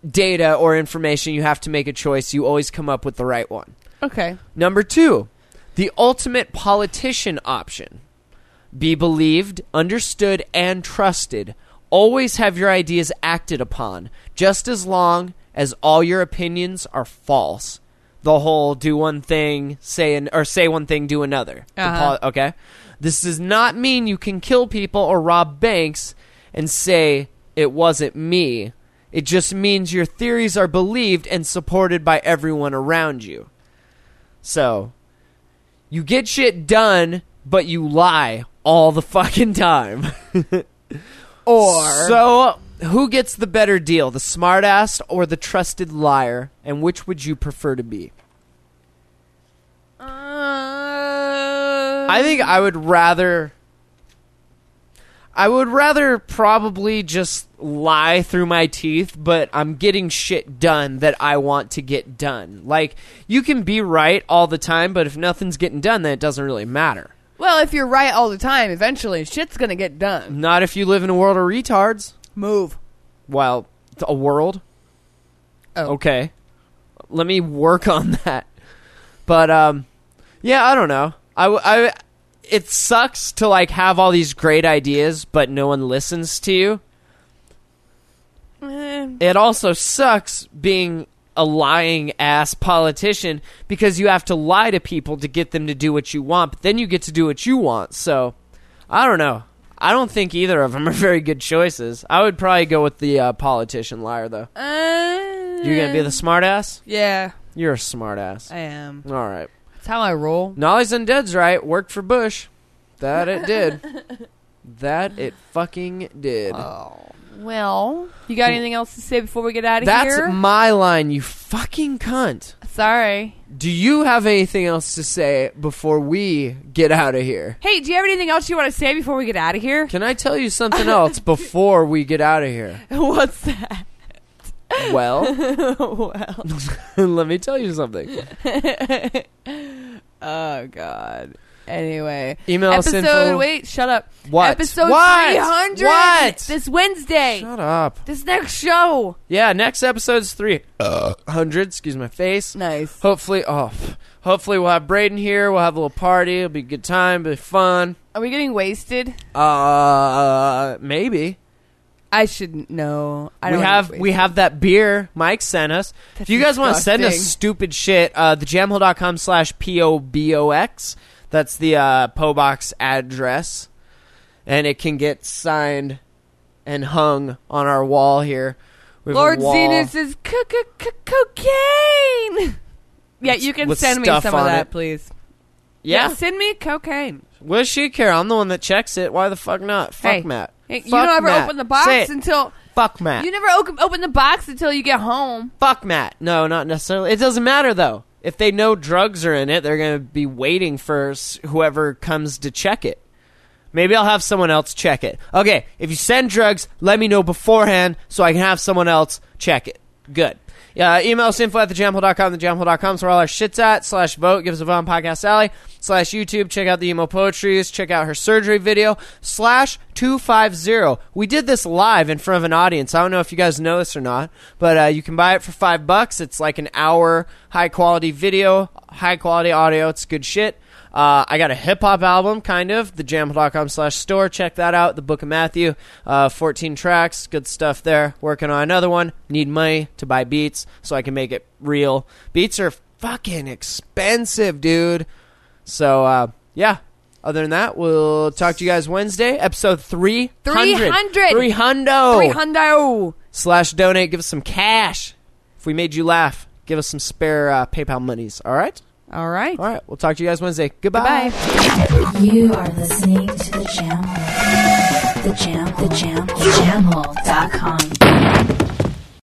[SPEAKER 4] data or information, you have to make a choice. You always come up with the right one.
[SPEAKER 5] Okay.
[SPEAKER 4] Number 2, the ultimate politician option. Be believed, understood, and trusted. Always have your ideas acted upon, just as long as all your opinions are false. The whole do one thing, say one thing, do another. Okay? This does not mean you can kill people or rob banks and say, it wasn't me. It just means your theories are believed and supported by everyone around you. So, you get shit done, but you lie all the fucking time. So, who gets the better deal, the smartass or the trusted liar? And which would you prefer to be? I think I would rather probably just lie through my teeth, but I'm getting shit done that I want to get done. Like, you can be right all the time, but if nothing's getting done, then it doesn't really matter.
[SPEAKER 5] Well, if you're right all the time, eventually shit's gonna get done.
[SPEAKER 4] Not if you live in a world of retards.
[SPEAKER 5] Move.
[SPEAKER 4] Well, a world?
[SPEAKER 5] Oh.
[SPEAKER 4] Okay. Let me work on that. But, yeah, I don't know. It sucks to, like, have all these great ideas, but no one listens to you. It also sucks being a lying ass politician because you have to lie to people to get them to do what you want, but then you get to do what you want. So, I don't know. I don't think either of them are very good choices. I would probably go with the politician liar, though. You're going to be the smartass?
[SPEAKER 5] Yeah.
[SPEAKER 4] You're a smartass.
[SPEAKER 5] I am.
[SPEAKER 4] All right.
[SPEAKER 5] That's how I roll.
[SPEAKER 4] Knowledge Undead's right. Worked for Bush. That it did. That it fucking did.
[SPEAKER 5] Oh. Well, you got anything else to say before we get out of
[SPEAKER 4] That's
[SPEAKER 5] here?
[SPEAKER 4] That's my line, you fucking cunt.
[SPEAKER 5] Sorry.
[SPEAKER 4] Do you have anything else to say before we get out of here?
[SPEAKER 5] Hey, do you have anything else you want to say before we get out of here?
[SPEAKER 4] Can I tell you something else before we get out of here?
[SPEAKER 5] What's that?
[SPEAKER 4] Well,
[SPEAKER 5] Well.
[SPEAKER 4] let me tell you something.
[SPEAKER 5] Oh, God. Anyway.
[SPEAKER 4] Email us info.
[SPEAKER 5] Wait, shut up.
[SPEAKER 4] What?
[SPEAKER 5] Episode
[SPEAKER 4] What?
[SPEAKER 5] 300.
[SPEAKER 4] What?
[SPEAKER 5] This Wednesday.
[SPEAKER 4] Shut up.
[SPEAKER 5] This next show.
[SPEAKER 4] Yeah, next episode's 300. Excuse my face.
[SPEAKER 5] Nice.
[SPEAKER 4] Hopefully we'll have Braden here. We'll have a little party. It'll be a good time. It'll be fun.
[SPEAKER 5] Are we getting wasted?
[SPEAKER 4] Maybe.
[SPEAKER 5] I shouldn't know.
[SPEAKER 4] We have that beer Mike sent us.
[SPEAKER 5] That's
[SPEAKER 4] if you guys want to send us
[SPEAKER 5] disgusting.
[SPEAKER 4] stupid shit, thejamhole.com/POBOX. That's the POBOX address. And it can get signed and hung on our wall here. We have
[SPEAKER 5] Lord
[SPEAKER 4] a wall
[SPEAKER 5] Zenith says cocaine. Yeah, you can
[SPEAKER 4] with
[SPEAKER 5] send me
[SPEAKER 4] stuff
[SPEAKER 5] some of
[SPEAKER 4] on
[SPEAKER 5] that,
[SPEAKER 4] it.
[SPEAKER 5] please.
[SPEAKER 4] Yeah.
[SPEAKER 5] Send me cocaine.
[SPEAKER 4] What does she care? I'm the one that checks it. Why the fuck not? Fuck Matt.
[SPEAKER 5] Hey, you
[SPEAKER 4] Fuck
[SPEAKER 5] don't ever
[SPEAKER 4] Matt.
[SPEAKER 5] open the
[SPEAKER 4] Say
[SPEAKER 5] box
[SPEAKER 4] it.
[SPEAKER 5] until...
[SPEAKER 4] Fuck Matt.
[SPEAKER 5] You never open the box until you get home.
[SPEAKER 4] Fuck Matt. No, not necessarily. It doesn't matter, though. If they know drugs are in it, they're going to be waiting for whoever comes to check it. Maybe I'll have someone else check it. Okay, if you send drugs, let me know beforehand so I can have someone else check it. Good. Email us info@thejamhole.com. Thejamhole.com is where all our shit's at. /vote. Give us a vote on Podcast Alley. /YouTube. Check out the emo poetries. Check out her surgery video. /250. We did this live in front of an audience. I don't know if you guys know this or not, but you can buy it for $5. It's like an hour high quality video, high quality audio. It's good shit. I got a hip-hop album, kind of, thejamhole.com/store. Check that out, The Book of Matthew. 14 tracks, good stuff there. Working on another one. Need money to buy beats so I can make it real. Beats are fucking expensive, dude. So, yeah. Other than that, we'll talk to you guys Wednesday. Episode 300. 300. /donate. Give us some cash. If we made you laugh, give us some spare PayPal monies. All right?
[SPEAKER 5] All right.
[SPEAKER 4] All right. We'll talk to you guys Wednesday. Goodbye.
[SPEAKER 5] Goodbye.
[SPEAKER 6] You are listening to The Jam Hole. The Jam Hole. TheJamHole.com.